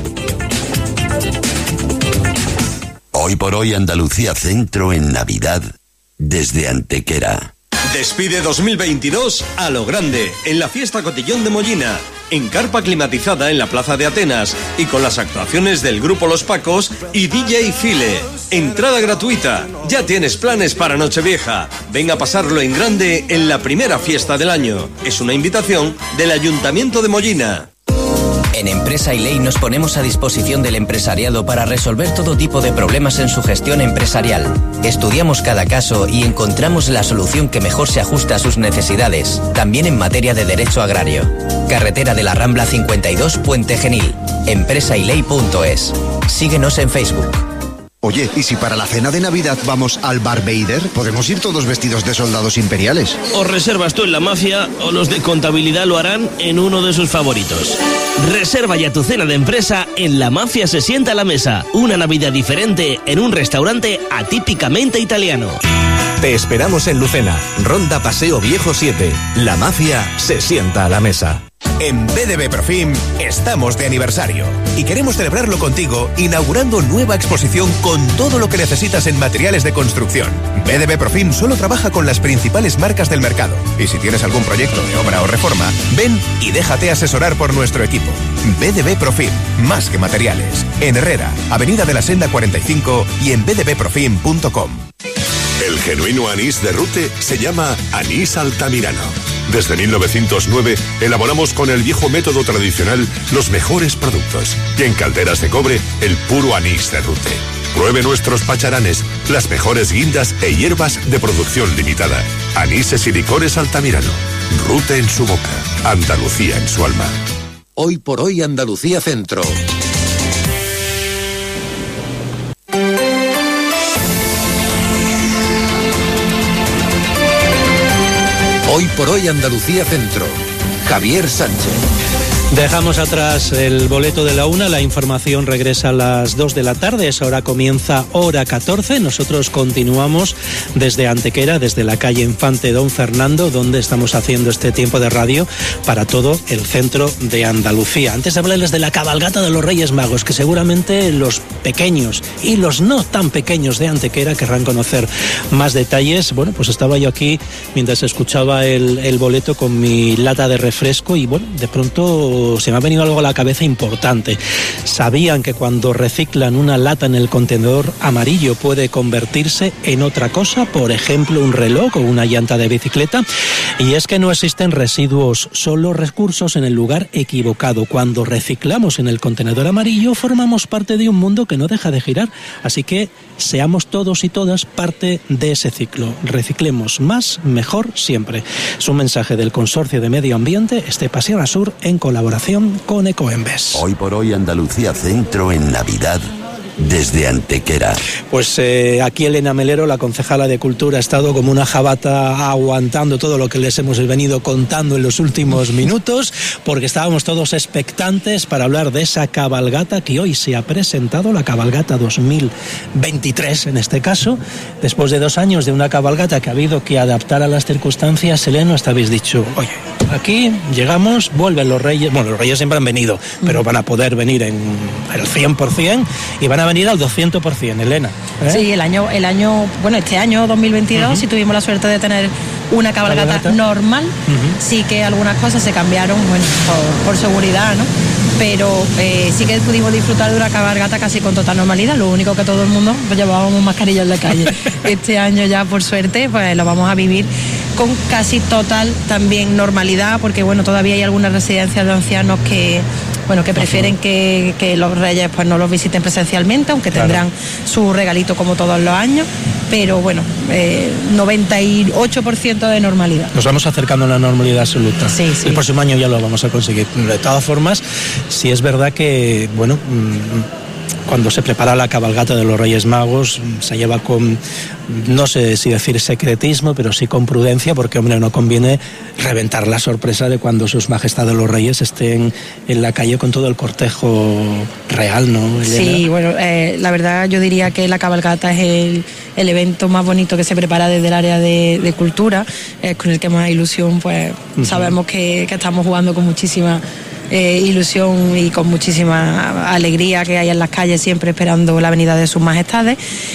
Hoy por hoy Andalucía Centro en Navidad desde Antequera. Despide dos mil veintidós a lo grande en la fiesta Cotillón de Mollina, en carpa climatizada en la Plaza de Atenas y con las actuaciones del grupo Los Pacos y D J File. Entrada gratuita. Ya tienes planes para Nochevieja. Ven a pasarlo en grande en la primera fiesta del año. Es una invitación del Ayuntamiento de Mollina. En Empresa y Ley nos ponemos a disposición del empresariado para resolver todo tipo de problemas en su gestión empresarial. Estudiamos cada caso y encontramos la solución que mejor se ajusta a sus necesidades, también en materia de derecho agrario. Carretera de la Rambla cincuenta y dos, Puente Genil. empresa y ley punto es. Síguenos en Facebook. Oye, ¿y si para la cena de Navidad vamos al Bar Vader? Podemos ir todos vestidos de soldados imperiales. O reservas tú en la Mafia o los de contabilidad lo harán en uno de sus favoritos. Reserva ya tu cena de empresa en La Mafia se sienta a la mesa. Una Navidad diferente en un restaurante atípicamente italiano. Te esperamos en Lucena, Ronda Paseo Viejo siete. La Mafia se sienta a la mesa. En B D B Profim estamos de aniversario y queremos celebrarlo contigo inaugurando nueva exposición con todo lo que necesitas en materiales de construcción. B D B Profim solo trabaja con las principales marcas del mercado y si tienes algún proyecto de obra o reforma, ven y déjate asesorar por nuestro equipo. B D B Profim, más que materiales. En Herrera, Avenida de la Senda cuarenta y cinco y en b d b profim punto com. El genuino anís de Rute se llama anís altamirano. Desde mil novecientos nueve elaboramos con el viejo método tradicional los mejores productos. Y en calderas de cobre, el puro anís de Rute. Pruebe nuestros pacharanes, las mejores guindas e hierbas de producción limitada. Anises y licores altamirano. Rute en su boca, Andalucía en su alma. Hoy por hoy Andalucía Centro. Hoy por hoy Andalucía Centro. Javier Sánchez. Dejamos atrás el boleto de la una, la información regresa a las dos de la tarde, esa hora comienza hora catorce, nosotros continuamos desde Antequera, desde la calle Infante Don Fernando, donde estamos haciendo este tiempo de radio para todo el centro de Andalucía. Antes de hablarles de la cabalgata de los Reyes Magos, que seguramente los pequeños y los no tan pequeños de Antequera querrán conocer más detalles. Bueno, pues estaba yo aquí mientras escuchaba el, el boleto con mi lata de refresco y bueno, de pronto se me ha venido algo a la cabeza importante. ¿Sabían que cuando reciclan una lata en el contenedor amarillo puede convertirse en otra cosa? Por ejemplo, un reloj o una llanta de bicicleta. Y es que no existen residuos, solo recursos en el lugar equivocado. Cuando reciclamos en el contenedor amarillo, formamos parte de un mundo que no deja de girar. Así que seamos todos y todas parte de ese ciclo. Reciclemos más, mejor, siempre. Es un mensaje del Consorcio de Medio Ambiente, Estepa Sierra Sur, en colaboración con Ecoembes. Hoy por hoy Andalucía Centro en Navidad desde Antequera. Pues eh, aquí Elena Melero, la concejala de Cultura, ha estado como una jabata aguantando todo lo que les hemos venido contando en los últimos minutos, porque estábamos todos expectantes para hablar de esa cabalgata que hoy se ha presentado, la cabalgata dos mil veintitrés en este caso, después de dos años de una cabalgata que ha habido que adaptar a las circunstancias. Elena, os habéis dicho, oye, aquí llegamos, vuelven los Reyes, bueno, los Reyes siempre han venido, pero van a poder venir en el cien por ciento y van a venir al doscientos por ciento, Elena. ¿eh? Sí, el año, el año, bueno, este año dos mil veintidós, uh-huh. sí tuvimos la suerte de tener una cabalgata, ¿Cabalgata? normal, uh-huh. sí que algunas cosas se cambiaron, bueno, por, por seguridad, ¿no? Pero eh, sí que pudimos disfrutar de una cabalgata casi con total normalidad, lo único que todo el mundo pues, llevábamos mascarillas en la calle. Este año ya, por suerte, pues lo vamos a vivir con casi total también normalidad, porque bueno, todavía hay algunas residencias de ancianos que bueno, que prefieren que, que los Reyes pues no los visiten presencialmente, aunque tendrán claro. su regalito como todos los años, pero bueno, eh, noventa y ocho por ciento de normalidad. Nos vamos acercando a la normalidad absoluta. Sí, sí. El próximo año ya lo vamos a conseguir. De todas formas, sí es verdad que, bueno, cuando se prepara la cabalgata de los Reyes Magos, se lleva con, no sé si decir secretismo, pero sí con prudencia, porque, hombre, no conviene reventar la sorpresa de cuando sus majestades los Reyes estén en la calle con todo el cortejo real, ¿no, Elena? Sí, bueno, eh, la verdad yo diría que la cabalgata es el, el evento más bonito que se prepara desde el área de, de cultura, eh, con el que más ilusión, pues uh-huh. sabemos que, que estamos jugando con muchísima Eh, ilusión y con muchísima alegría que hay en las calles, siempre esperando la venida de sus majestades.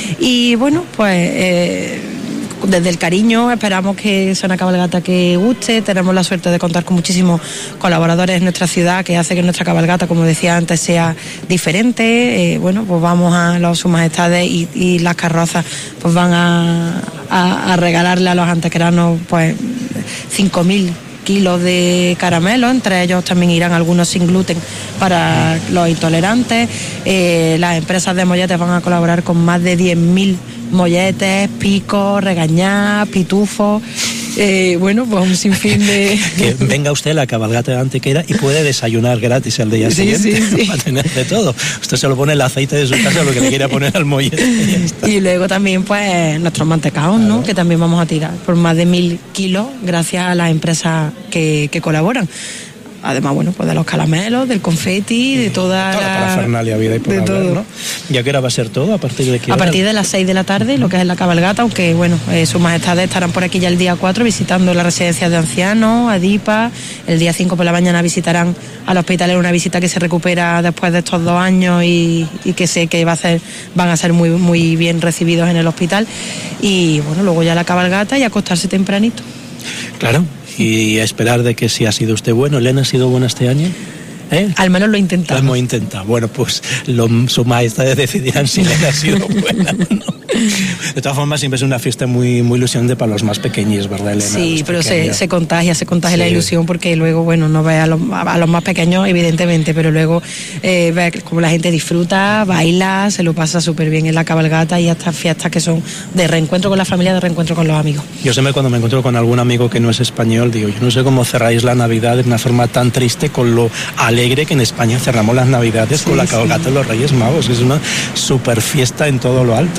Y bueno, pues eh, desde el cariño esperamos que sea una cabalgata que guste. Tenemos la suerte de contar con muchísimos colaboradores en nuestra ciudad, que hace que nuestra cabalgata, como decía antes, sea diferente. Eh, bueno, pues vamos a los sus majestades y, y las carrozas pues van a, a, a regalarle a los antequeranos pues cinco mil kilos de caramelo, entre ellos también irán algunos sin gluten para los intolerantes. Eh, las empresas de molletes van a colaborar con más de diez mil molletes, picos, regañás, pitufos. Eh, bueno, pues un sinfín de... Que venga usted a la cabalgata de Antequera y puede desayunar gratis el día sí, siguiente. Sí, sí. Va a tener de todo. Usted se lo pone el aceite de su casa, lo que le quiera poner al mollete. Y, y luego también, pues, nuestros mantecaos, claro. ¿no? Que también vamos a tirar por más de mil kilos gracias a las empresas que, que colaboran. Además, bueno, pues de los caramelos, del confeti, de toda, toda la parafernalia vida y por de haber, todo. ¿no? ¿Y a qué hora va a ser todo? ¿A partir de qué hora? A partir de las seis de la tarde, lo que es la cabalgata, aunque, bueno, eh, sus majestades estarán por aquí ya el día cuatro visitando la residencia de ancianos, Adipa. El día cinco por la mañana visitarán al hospital, en una visita que se recupera después de estos dos años y, y que sé que va a ser, van a ser muy, muy bien recibidos en el hospital. Y, bueno, luego ya la cabalgata y acostarse tempranito. Claro. Y a esperar de que si ha sido usted bueno. ¿Elena ha sido buena este año? ¿Eh? Al menos lo intentamos. Lo hemos intentado. Bueno, pues lo, sus majestades decidirán si Elena ha sido buena o no. De todas formas, siempre es una fiesta muy, muy ilusionante para los más pequeños, ¿verdad, Elena? Sí, pero se, se contagia, se contagia sí. la ilusión, porque luego, bueno, no ve a los, a los más pequeños, evidentemente, pero luego eh, ve cómo la gente disfruta, baila, se lo pasa súper bien en la cabalgata y estas fiestas que son de reencuentro con la familia, de reencuentro con los amigos. Yo siempre cuando me encuentro con algún amigo que no es español, digo, yo no sé cómo cerráis la Navidad de una forma tan triste con lo alegre que en España cerramos las Navidades sí, con la cabalgata sí. de los Reyes Magos, que es una super fiesta en todo lo alto, ¿no? Sí, la verdad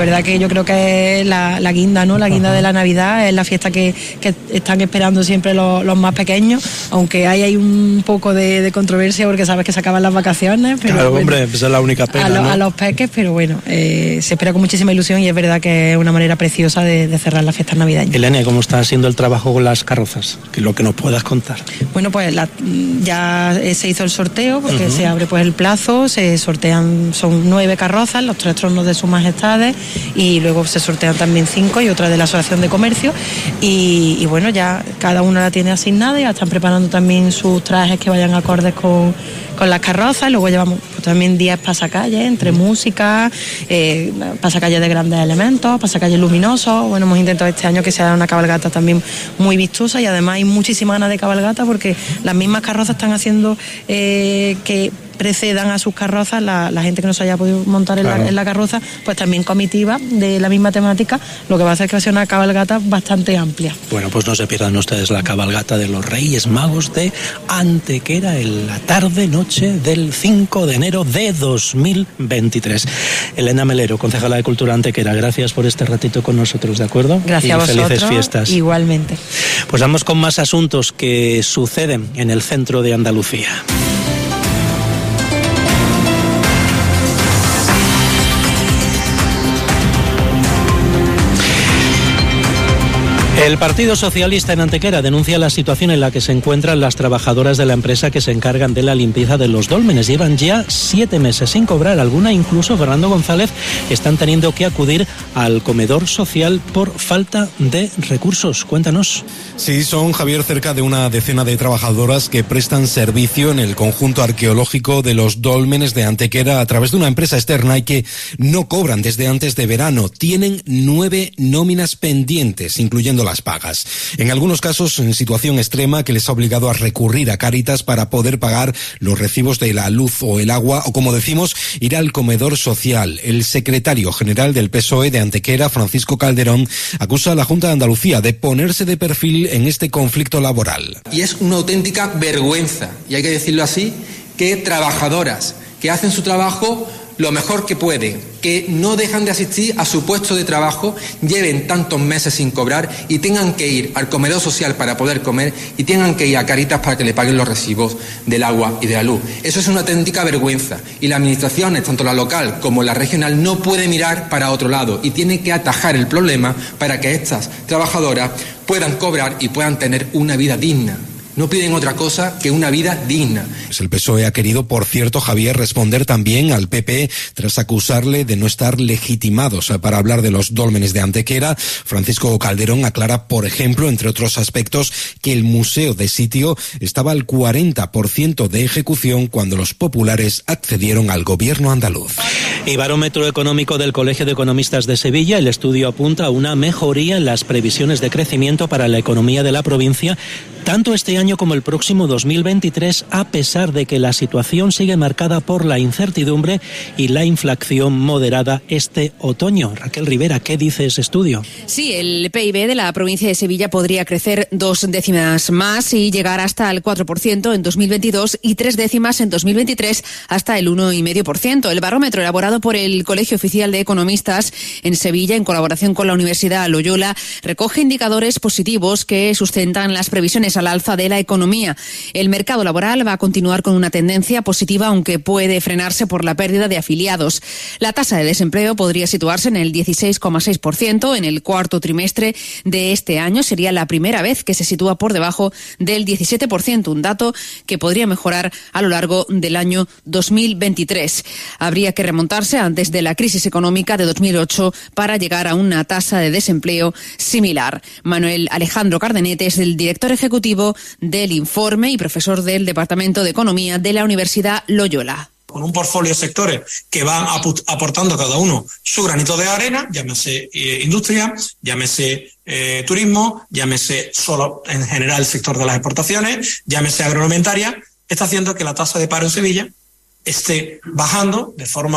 verdad que yo creo que es la, la guinda, ¿no? La guinda Ajá. de la Navidad, es la fiesta que, que están esperando siempre los, los más pequeños, aunque hay, hay un poco de, de controversia porque sabes que se acaban las vacaciones. Pero claro, bueno, hombre, pues es la única pena, a, lo, ¿no? a los peques, pero bueno, eh, se espera con muchísima ilusión y es verdad que es una manera preciosa de, de cerrar las fiestas navideñas. Elena, ¿cómo está siendo el trabajo con las carrozas? Que lo que nos puedas contar. Bueno, pues la, ya se hizo el sorteo porque uh-huh. se abre pues el plazo, se sortean, son nueve carrozas, los tres tronos de sus majestades y luego se sortean también cinco y otra de la Asociación de Comercio y, y bueno, ya cada una la tiene asignada y ya están preparando también sus trajes que vayan acordes con, con las carrozas. Luego llevamos pues, también diez pasacalles entre música, eh, pasacalles de grandes elementos, pasacalles luminosos. Bueno, hemos intentado este año que sea una cabalgata también muy vistosa y además hay muchísimas ganas de cabalgata porque las mismas carrozas están haciendo eh, que precedan a sus carrozas, la, la gente que no se haya podido montar en, claro. la, en la carroza, pues también comitiva de la misma temática, lo que va a hacer que va a ser una cabalgata bastante amplia. Bueno, pues no se pierdan ustedes la cabalgata de los Reyes Magos de Antequera en la tarde-noche del cinco de enero de dos mil veintitrés. Elena Melero, concejala de Cultura Antequera, gracias por este ratito con nosotros, ¿de acuerdo? Gracias y a vosotros. Felices fiestas. Igualmente. Pues vamos con más asuntos que suceden en el centro de Andalucía. El Partido Socialista en Antequera denuncia la situación en la que se encuentran las trabajadoras de la empresa que se encargan de la limpieza de los dólmenes. Llevan ya siete meses sin cobrar. Alguna, incluso Fernando González, están teniendo que acudir al comedor social por falta de recursos. Cuéntanos. Sí, son, Javier, cerca de una decena de trabajadoras que prestan servicio en el conjunto arqueológico de los dólmenes de Antequera a través de una empresa externa y que no cobran desde antes de verano. Tienen nueve nóminas pendientes, incluyendo las pagas. En algunos casos en situación extrema que les ha obligado a recurrir a Cáritas para poder pagar los recibos de la luz o el agua o, como decimos, ir al comedor social. El secretario general del P S O E de Antequera, Francisco Calderón, acusa a la Junta de Andalucía de ponerse de perfil en este conflicto laboral. Y es una auténtica vergüenza, y hay que decirlo así, que trabajadoras que hacen su trabajo lo mejor que pueden, que no dejan de asistir a su puesto de trabajo, lleven tantos meses sin cobrar y tengan que ir al comedor social para poder comer y tengan que ir a Cáritas para que le paguen los recibos del agua y de la luz. Eso es una auténtica vergüenza y las administraciones, tanto la local como la regional, no pueden mirar para otro lado y tienen que atajar el problema para que estas trabajadoras puedan cobrar y puedan tener una vida digna. No piden otra cosa que una vida digna. El P S O E ha querido, por cierto, Javier, responder también al P P tras acusarle de no estar legitimados para hablar de los dólmenes de Antequera. Francisco Calderón aclara, por ejemplo, entre otros aspectos, que el museo de sitio estaba al cuarenta por ciento de ejecución cuando los populares accedieron al gobierno andaluz. Y barómetro económico del Colegio de Economistas de Sevilla, el estudio apunta a una mejoría en las previsiones de crecimiento para la economía de la provincia, tanto este año como el próximo dos mil veintitrés, a pesar de que la situación sigue marcada por la incertidumbre y la inflación moderada este otoño. Raquel Rivera, ¿qué dice ese estudio? Sí, el P I B de la provincia de Sevilla podría crecer dos décimas más y llegar hasta el cuatro por ciento en dos mil veintidós y tres décimas en dos mil veintitrés hasta el uno coma cinco por ciento. El barómetro elaborado por el Colegio Oficial de Economistas en Sevilla, en colaboración con la Universidad Loyola, recoge indicadores positivos que sustentan las previsiones al alza de la economía. El mercado laboral va a continuar con una tendencia positiva, aunque puede frenarse por la pérdida de afiliados. La tasa de desempleo podría situarse en el dieciséis coma seis por ciento en el cuarto trimestre de este año. Sería la primera vez que se sitúa por debajo del diecisiete por ciento, un dato que podría mejorar a lo largo del año dos mil veintitrés. Habría que remontarse antes de la crisis económica de dos mil ocho para llegar a una tasa de desempleo similar. Manuel Alejandro Cardenete es el director ejecutivo del informe y profesor del Departamento de Economía de la Universidad Loyola. Con un portfolio de sectores que van aportando cada uno su granito de arena, llámese eh, industria, llámese eh, turismo, llámese solo en general el sector de las exportaciones, llámese agroalimentaria, está haciendo que la tasa de paro en Sevilla esté bajando de forma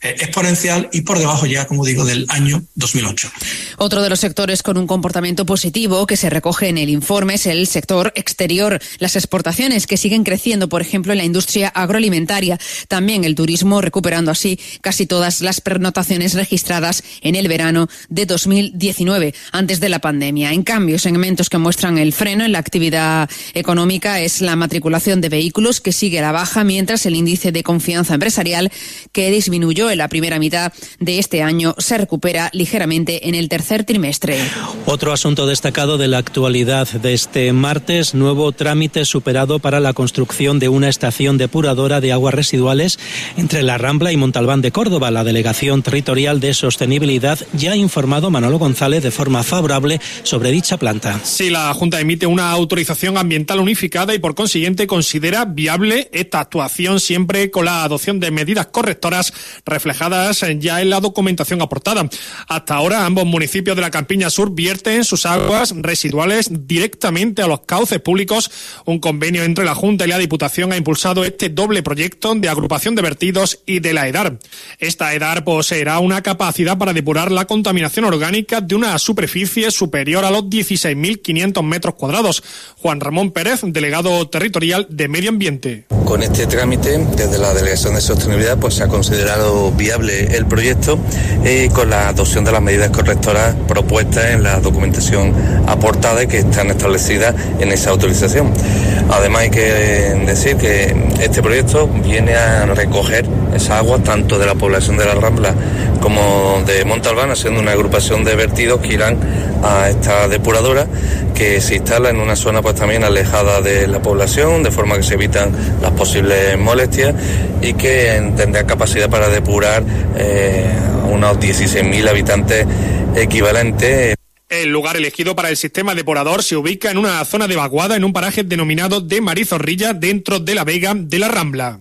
eh, exponencial y por debajo ya, como digo, del año dos mil ocho. Otro de los sectores con un comportamiento positivo que se recoge en el informe es el sector exterior. Las exportaciones que siguen creciendo, por ejemplo, en la industria agroalimentaria. También el turismo, recuperando así casi todas las pernotaciones registradas en el verano de dos mil diecinueve, antes de la pandemia. En cambio, segmentos que muestran el freno en la actividad económica es la matriculación de vehículos, que sigue a la baja, mientras el índice de confianza empresarial, que disminuyó en la primera mitad de este año, se recupera ligeramente en el tercer trimestre. Otro asunto destacado de la actualidad de este martes: nuevo trámite superado para la construcción de una estación depuradora de aguas residuales entre La Rambla y Montalbán de Córdoba. La Delegación Territorial de Sostenibilidad ya ha informado a Manolo González de forma favorable sobre dicha planta. Sí, la Junta emite una autorización ambiental unificada y por consiguiente considera viable esta actuación, siempre con la adopción de medidas correctoras reflejadas ya en la documentación aportada. Hasta ahora, ambos municipios de la Campiña Sur vierten sus aguas residuales directamente a los cauces públicos. Un convenio entre la Junta y la Diputación ha impulsado este doble proyecto de agrupación de vertidos y de la EDAR. Esta EDAR poseerá una capacidad para depurar la contaminación orgánica de una superficie superior a los dieciséis mil quinientos metros cuadrados. Juan Ramón Pérez, delegado territorial de Medio Ambiente. Con este trámite, desde la Delegación de Sostenibilidad, pues se ha considerado viable el proyecto eh, con la adopción de las medidas correctoras propuestas en la documentación aportada y que están establecidas en esa autorización. Además, hay que decir que este proyecto viene a recoger esas aguas tanto de la población de La Rambla como de Montalbán, siendo una agrupación de vertidos que irán a esta depuradora, que se instala en una zona pues también alejada de la población, de forma que se evitan las posibles molestias y que tendrá capacidad para depurar eh, a unos dieciséis mil habitantes equivalentes. El lugar elegido para el sistema depurador se ubica en una zona de vaguada en un paraje denominado de Marizorrilla, dentro de la Vega de La Rambla.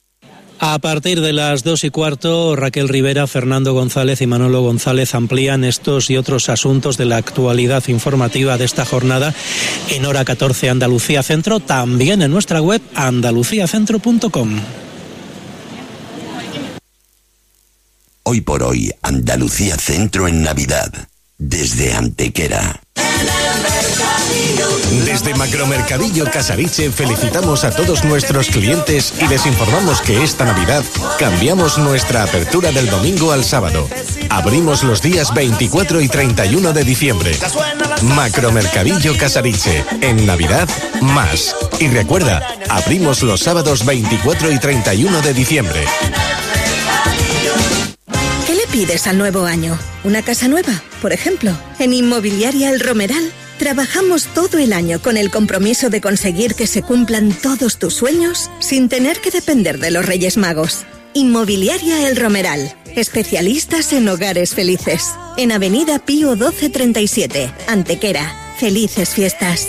A partir de las dos y cuarto, Raquel Rivera, Fernando González y Manolo González amplían estos y otros asuntos de la actualidad informativa de esta jornada en Hora catorce Andalucía Centro, también en nuestra web andalucía centro punto com. Hoy por hoy, Andalucía Centro en Navidad, desde Antequera. Desde Macromercadillo Casariche felicitamos a todos nuestros clientes y les informamos que esta Navidad cambiamos nuestra apertura del domingo al sábado. Abrimos los días veinticuatro y treinta y uno de diciembre. Macromercadillo Casariche, en Navidad más. Y recuerda, abrimos los sábados veinticuatro y treinta y uno de diciembre. ¿Qué le pides al nuevo año? ¿Una casa nueva, por ejemplo? En Inmobiliaria El Romeral trabajamos todo el año con el compromiso de conseguir que se cumplan todos tus sueños sin tener que depender de los Reyes Magos. Inmobiliaria El Romeral, especialistas en hogares felices. En Avenida Pío doce treinta y siete, Antequera. Felices fiestas.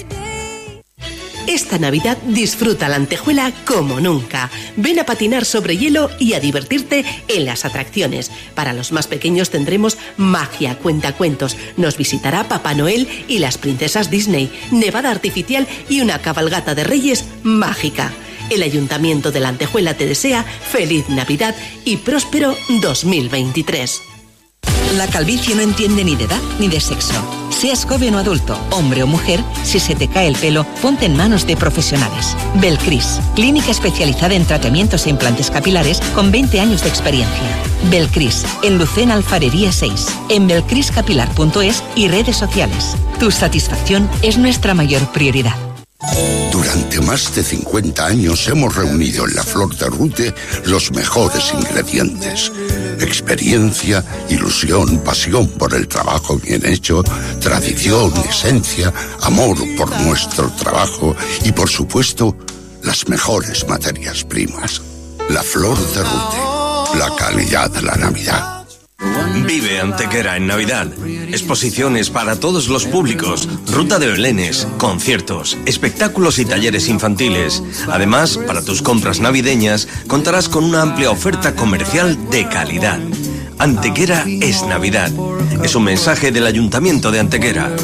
Esta Navidad disfruta la Antejuela como nunca. Ven a patinar sobre hielo y a divertirte en las atracciones. Para los más pequeños tendremos magia, cuentacuentos. Nos visitará Papá Noel y las princesas Disney, nevada artificial y una cabalgata de reyes mágica. El Ayuntamiento de la Antejuela te desea feliz Navidad y próspero dos mil veintitrés. La calvicie no entiende ni de edad ni de sexo. Seas joven o adulto, hombre o mujer, si se te cae el pelo, ponte en manos de profesionales. Belcris, clínica especializada en tratamientos e implantes capilares con veinte años de experiencia. Belcris, en Lucena Alfarería seis, en belcris capilar punto es y redes sociales. Tu satisfacción es nuestra mayor prioridad. Durante más de cincuenta años hemos reunido en la Flor de Rute los mejores ingredientes. Experiencia, ilusión, pasión por el trabajo bien hecho, tradición, esencia, amor por nuestro trabajo y, por supuesto, las mejores materias primas. La Flor de Rute, la calidad de la Navidad. Vive Antequera en Navidad. Exposiciones para todos los públicos, ruta de belenes, conciertos, espectáculos y talleres infantiles. Además, para tus compras navideñas contarás con una amplia oferta comercial de calidad. Antequera es Navidad. Es un mensaje del Ayuntamiento de Antequera.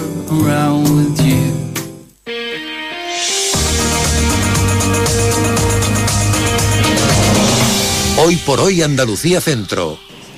Hoy por hoy Andalucía Centro.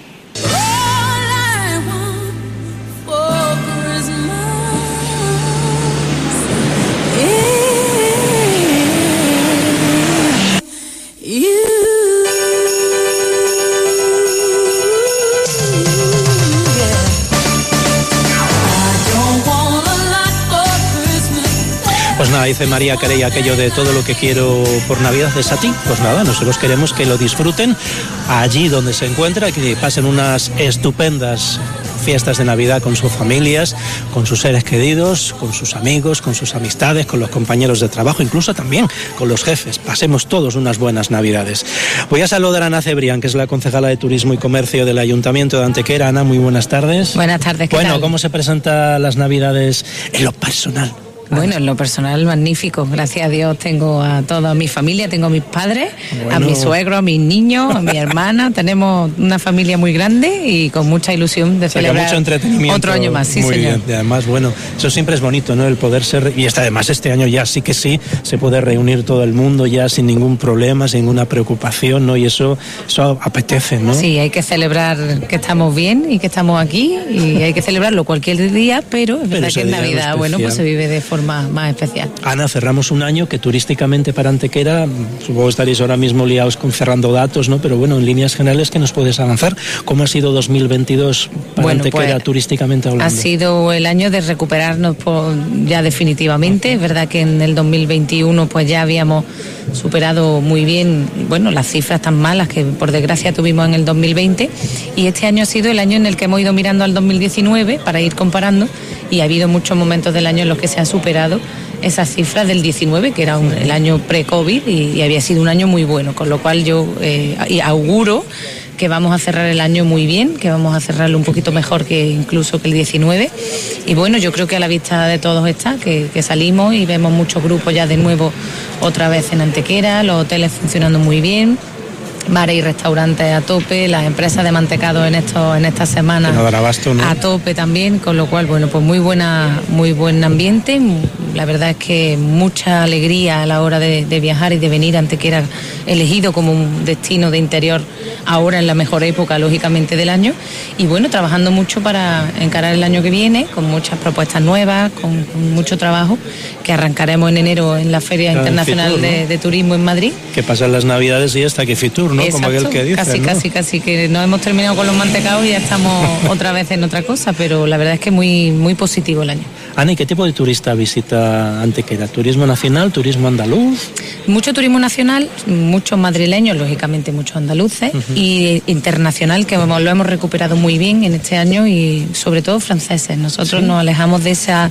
nada, dice María Carey aquello de todo lo que quiero por Navidad es a ti. Pues nada, nosotros queremos que lo disfruten allí donde se encuentra, que pasen unas estupendas fiestas de Navidad con sus familias, con sus seres queridos, con sus amigos, con sus amistades, con los compañeros de trabajo, incluso también con los jefes. Pasemos todos unas buenas Navidades. Voy a saludar a Ana Cebrián, que es la concejala de Turismo y Comercio del Ayuntamiento de Antequera. Ana, muy buenas tardes. Buenas tardes, ¿qué Bueno, tal? ¿cómo se presentan las Navidades en lo personal? Bueno, en lo personal, magnífico. Gracias a Dios tengo a toda mi familia, tengo a mis padres, Bueno. a mi suegro, a mis niños, a mi hermana. Tenemos una familia muy grande y con mucha ilusión de O sea, que celebrar mucho entretenimiento. otro año más. Sí, Muy señor. bien. Y además, bueno, eso siempre es bonito, ¿no? El poder ser... Y está, además este año ya sí que sí, se puede reunir todo el mundo ya sin ningún problema, sin ninguna preocupación, ¿no? Y eso, eso apetece, ¿no? Sí, hay que celebrar que estamos bien y que estamos aquí y hay que celebrarlo cualquier día, pero es verdad ese que en día es Navidad, lo bueno, pues se especial. vive de forma más especial. Ana, cerramos un año que turísticamente para Antequera, supongo que estaréis ahora mismo liados con cerrando datos, ¿no? Pero bueno, en líneas generales, ¿qué nos puedes avanzar? ¿Cómo ha sido dos mil veintidós para Bueno, Antequera pues, turísticamente hablando? Ha sido el año de recuperarnos por- ya definitivamente. Es verdad que en el dos mil veintiuno pues ya habíamos superado muy bien, bueno, las cifras tan malas que por desgracia tuvimos en el dos mil veinte, y este año ha sido el año en el que hemos ido mirando al dos mil diecinueve para ir comparando, y ha habido muchos momentos del año en los que se han superado esas cifras del diecinueve, que era un- el año pre-COVID, y, y había sido un año muy bueno, con lo cual yo eh, y auguro que vamos a cerrar el año muy bien, que vamos a cerrarlo un poquito mejor que incluso que el diecinueve. Y bueno, yo creo que a la vista de todos está, que, que salimos y vemos muchos grupos ya de nuevo otra vez en Antequera, los hoteles funcionando muy bien, bares y restaurantes a tope, las empresas de mantecado en estos en estas semanas Que no dará abasto, ¿no? a tope también, con lo cual, bueno, pues muy buena, muy buen ambiente. La verdad es que mucha alegría a la hora de, de viajar y de venir a Antequera, elegido como un destino de interior ahora en la mejor época, lógicamente, del año. Y bueno, trabajando mucho para encarar el año que viene, con muchas propuestas nuevas, con, con mucho trabajo, que arrancaremos en enero en la Feria Claro, en Internacional Fitur, ¿no? de, de Turismo en Madrid. Que pasan las Navidades y hasta que Fitur, ¿no? Como aquel que dice, casi, ¿no? casi, casi que no hemos terminado con los mantecados y ya estamos otra vez en otra cosa, pero la verdad es que muy, muy positivo el año. Ana, ¿y qué tipo de turista visita Antequera? ¿Turismo nacional, turismo andaluz? Mucho turismo nacional, muchos madrileños, lógicamente muchos andaluces, y internacional, que hemos- lo hemos recuperado muy bien en este año, y sobre todo franceses. Nosotros Sí. nos alejamos de esa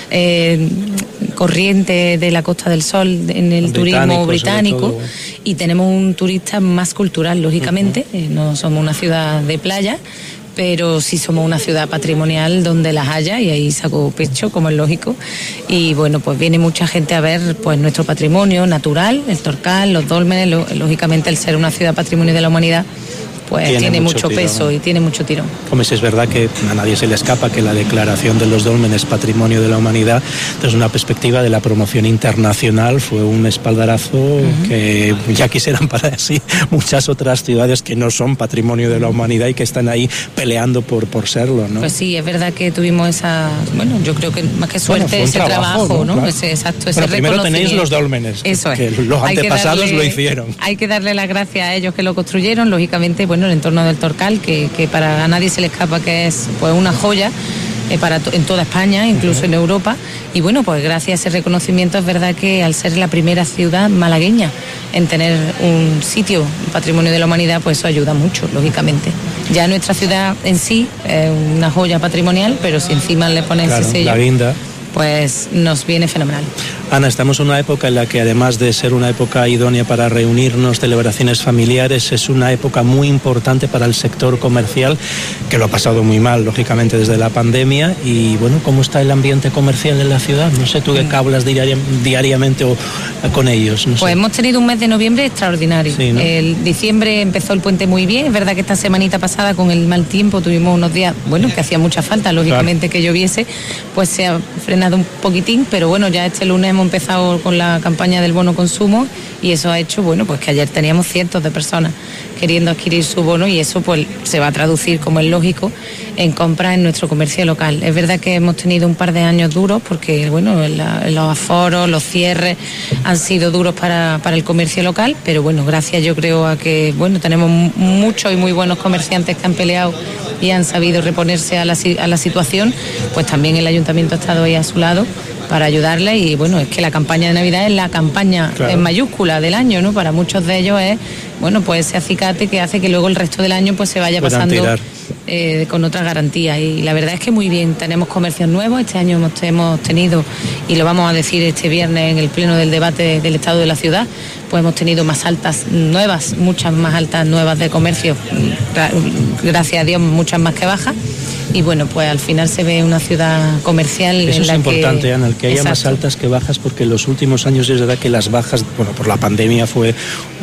eh, corriente de la Costa del Sol en el Los turismo británicos, sobre británico, todo. y tenemos un turista más cultural, lógicamente. Eh, no somos una ciudad de playa, pero sí somos una ciudad patrimonial donde las haya, y ahí saco pecho, como es lógico. Y bueno, pues viene mucha gente a ver pues nuestro patrimonio natural, el Torcal, los dólmenes. Lo- lógicamente, el ser una ciudad patrimonio de la humanidad, pues Tiene tiene, mucho mucho, tirón. peso y tiene mucho tirón. Como si es verdad que a nadie se le escapa que la declaración de los dólmenes Patrimonio de la Humanidad, desde una perspectiva de la promoción internacional, fue un espaldarazo que ya quisieran para sí muchas otras ciudades que no son Patrimonio de la Humanidad y que están ahí peleando por, por serlo, ¿no? Pues sí, es verdad que tuvimos esa, bueno, yo creo que más que Bueno, suerte, fue un ese trabajo, trabajo, ¿no? ¿no? Claro. Ese, exacto, ese Bueno, primero tenéis reconocimiento. los dólmenes, Eso es. que los Hay que antepasados darle- lo hicieron. Hay que darle las gracias a ellos que lo construyeron, lógicamente, bueno, el entorno del Torcal, que, que para a nadie se le escapa que es pues una joya eh, para to- en toda España, incluso en Europa. Y bueno, pues gracias a ese reconocimiento es verdad que al ser la primera ciudad malagueña en tener un sitio patrimonio de la humanidad, pues eso ayuda mucho, lógicamente. Ya nuestra ciudad en sí es una joya patrimonial, pero si encima le pones Claro, ese sello, la guinda. pues nos viene fenomenal. Ana, estamos en una época en la que, además de ser una época idónea para reunirnos, celebraciones familiares, es una época muy importante para el sector comercial, que lo ha pasado muy mal, lógicamente, desde la pandemia. Y bueno, ¿cómo está el ambiente comercial en la ciudad? No sé, tú que hablas diari- diariamente o con ellos. No sé. Pues hemos tenido un mes de noviembre extraordinario. Sí, ¿no? El diciembre empezó el puente muy bien. Es verdad que esta semanita pasada, con el mal tiempo, tuvimos unos días, bueno, que hacía mucha falta, lógicamente, que lloviese, pues se ha frenado un poquitín, pero bueno, ya este lunes hemos empezado con la campaña del bono consumo, y eso ha hecho, bueno, pues que ayer teníamos cientos de personas queriendo adquirir su bono, y eso pues se va a traducir, como es lógico, en compras en nuestro comercio local. Es verdad que hemos tenido un par de años duros porque, bueno, la- los aforos, los cierres han sido duros para, para el comercio local, pero bueno, gracias yo creo a que, bueno, tenemos mu- muchos y muy buenos comerciantes que han peleado y han sabido reponerse a la, si- a la situación, pues también el ayuntamiento ha estado ahí a su lado para ayudarles. Y bueno, es que la campaña de Navidad es la campaña claro. en mayúscula del año, ¿no? Para muchos de ellos es, bueno, pues ese acicate que hace que luego el resto del año pues se vaya Puedan pasando eh, con otras garantías. Y la verdad es que muy bien, tenemos comercios nuevos, este año hemos, hemos tenido, y lo vamos a decir este viernes en el pleno del debate del estado de la ciudad, pues hemos tenido más altas nuevas, muchas más altas nuevas de comercio, gracias a Dios muchas más que bajas. Y bueno, pues al final se ve una ciudad comercial Eso en la es importante, que... Ana, el que haya Exacto. más altas que bajas, porque en los últimos años es verdad que las bajas, bueno, por la pandemia fue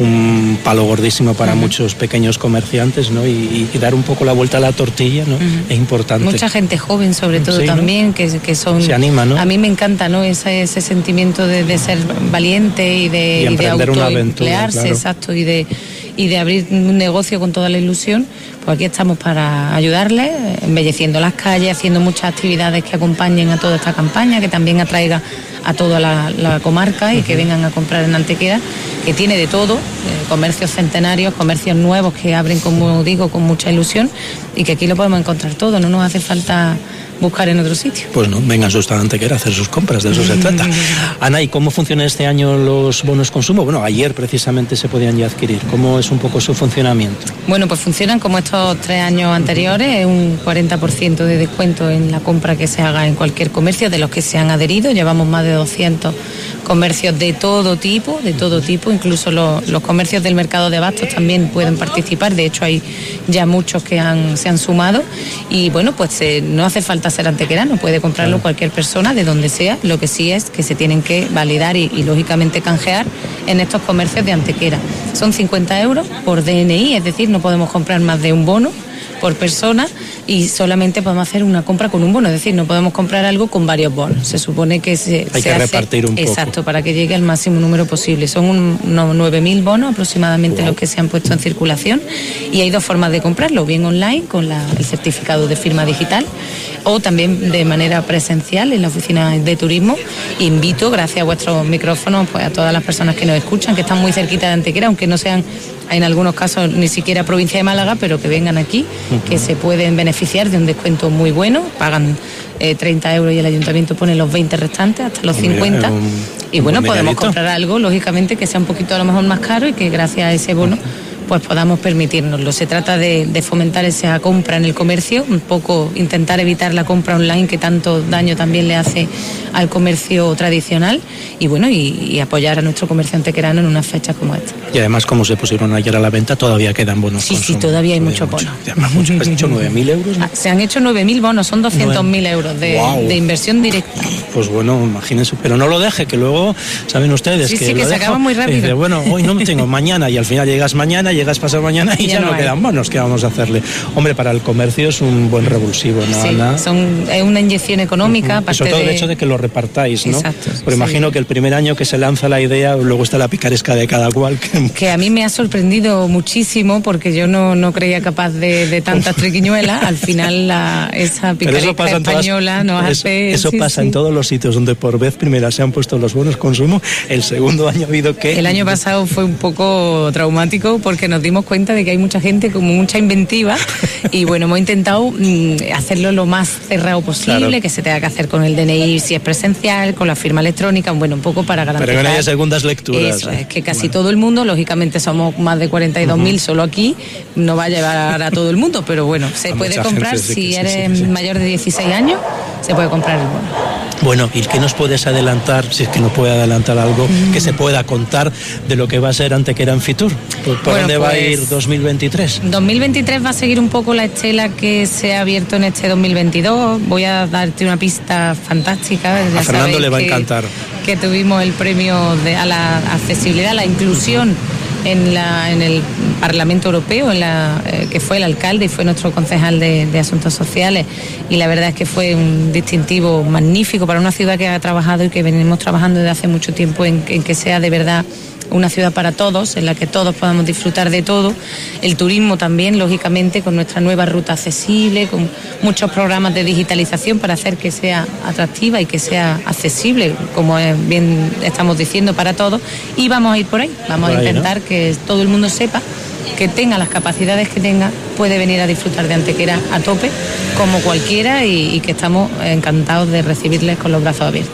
un palo gordísimo para uh-huh. muchos pequeños comerciantes, ¿no? Y, y dar un poco la vuelta a la tortilla, ¿no? Uh-huh. Es importante. Mucha gente joven, sobre todo, sí, también, ¿no? que, que son... Se anima, ¿no? A mí me encanta, ¿no? Ese, ese sentimiento de, de ser valiente y de, y y de autoemplearse, claro. exacto, y de... y de abrir un negocio con toda la ilusión. Pues aquí estamos para ayudarles, embelleciendo las calles, haciendo muchas actividades que acompañen a toda esta campaña, que también atraiga a toda la, la comarca y uh-huh. que vengan a comprar en Antequera, que tiene de todo, eh, comercios centenarios, comercios nuevos que abren, como digo, con mucha ilusión, y que aquí lo podemos encontrar todo, no nos hace falta buscar en otro sitio. Pues no, vengan sus a Antequera a hacer sus compras, de eso se trata. Ana, ¿y cómo funcionan este año los bonos consumo? Bueno, ayer precisamente se podían ya adquirir. ¿Cómo es un poco su funcionamiento? Bueno, pues funcionan como estos tres años anteriores, un cuarenta por ciento de descuento en la compra que se haga en cualquier comercio de los que se han adherido. Llevamos más de doscientos comercios de todo tipo, de todo tipo, incluso los, los comercios del mercado de abastos también pueden participar. De hecho, hay ya muchos que han, se han sumado y bueno, pues eh, no hace falta ser antequerano, puede comprarlo claro. cualquier persona de donde sea. Lo que sí es que se tienen que validar y, y lógicamente canjear en estos comercios de Antequera. Son cincuenta euros por D N I, es decir, no podemos comprar más de un bono por persona y solamente podemos hacer una compra con un bono, es decir, no podemos comprar algo con varios bonos. Se supone que se, Hay se que hace, repartir un poco. Exacto, para que llegue al máximo número posible. Son un, unos nueve mil bonos aproximadamente wow. los que se han puesto en circulación y hay dos formas de comprarlo, bien online con la, el certificado de firma digital o también de manera presencial en la oficina de turismo. Invito, gracias a vuestros micrófonos, pues a todas las personas que nos escuchan, que están muy cerquita de Antequera, aunque no sean en algunos casos ni siquiera provincia de Málaga, pero que vengan aquí, uh-huh. que se pueden beneficiar de un descuento muy bueno, pagan eh, treinta euros y el ayuntamiento pone los veinte restantes, hasta los Mira, cincuenta, un, y bueno, podemos comprar algo, lógicamente, que sea un poquito a lo mejor más caro y que gracias a ese bono pues podamos permitirnoslo. Se trata de, de fomentar esa compra en el comercio, un poco intentar evitar la compra online que tanto daño también le hace al comercio tradicional y bueno, y, y apoyar a nuestro comercio antequerano en unas fechas como esta. Y además, como se pusieron ayer a la venta, todavía quedan bonos. Sí, consumo. sí, todavía hay muchos bonos. Mucho. ¿Has dicho nueve mil euros? ¿No? Ah, se han hecho nueve mil bonos, son doscientos mil euros de, wow. de inversión directa. Pues bueno, imagínense, pero no lo deje, que luego, saben ustedes sí, que sí, que lo se dejo, acaba muy rápido. Y dice, bueno, hoy no tengo, mañana, y al final llegas mañana, llegas pasado mañana y, y ya, ya no, no quedan bonos. ¿Qué vamos a hacerle? Hombre, para el comercio es un buen revulsivo, ¿no, sí, Ana? Son, es una inyección económica. Uh-huh. Sobre todo de... el hecho de que lo repartáis, ¿no? Exacto. Pero sí. imagino que el primer año que se lanza la idea, luego está la picaresca de cada cual. Que, que a mí me ha sorprendido muchísimo porque yo no, no creía capaz de, de tantas triquiñuelas. Al final la, esa picaresca española nos hace... Eso, eso sí, pasa sí. en todos los sitios donde por vez primera se han puesto los bonos consumo. El segundo año ha habido que... El año pasado fue un poco traumático porque nos dimos cuenta de que hay mucha gente con mucha inventiva y bueno, hemos intentado mm, hacerlo lo más cerrado posible, claro. que se tenga que hacer con el D N I si es presencial, con la firma electrónica, bueno, un poco para garantizar... Pero que no haya segundas lecturas. Eso es, que casi bueno. todo el mundo, lógicamente somos más de cuarenta y dos mil uh-huh. solo aquí, no va a llevar a todo el mundo, pero bueno, se a puede comprar si eres sí, sí, sí. mayor de dieciséis años, se puede comprar el bono. Bueno, ¿y qué nos puedes adelantar, si es que nos puede adelantar algo, mm. que se pueda contar de lo que va a ser Antequera en Fitur? ¿Por, por bueno, dónde pues, va a ir dos mil veintitrés? dos mil veintitrés va a seguir un poco la estela que se ha abierto en este dos mil veintidós. Voy a darte una pista fantástica. Ya a Fernando le va que, a encantar. Que tuvimos el premio de, a la accesibilidad, a la inclusión en, la, en el Parlamento Europeo, en la, eh, que fue el alcalde y fue nuestro concejal de, de Asuntos Sociales, y la verdad es que fue un distintivo magnífico para una ciudad que ha trabajado y que venimos trabajando desde hace mucho tiempo en, en que sea de verdad una ciudad para todos, en la que todos podamos disfrutar de todo. El turismo también, lógicamente, con nuestra nueva ruta accesible, con muchos programas de digitalización para hacer que sea atractiva y que sea accesible, como bien estamos diciendo, para todos. Y vamos a ir por ahí, vamos por a intentar ahí, ¿no? que todo el mundo sepa que tenga las capacidades que tenga, puede venir a disfrutar de Antequera a tope, como cualquiera, y, y que estamos encantados de recibirles con los brazos abiertos.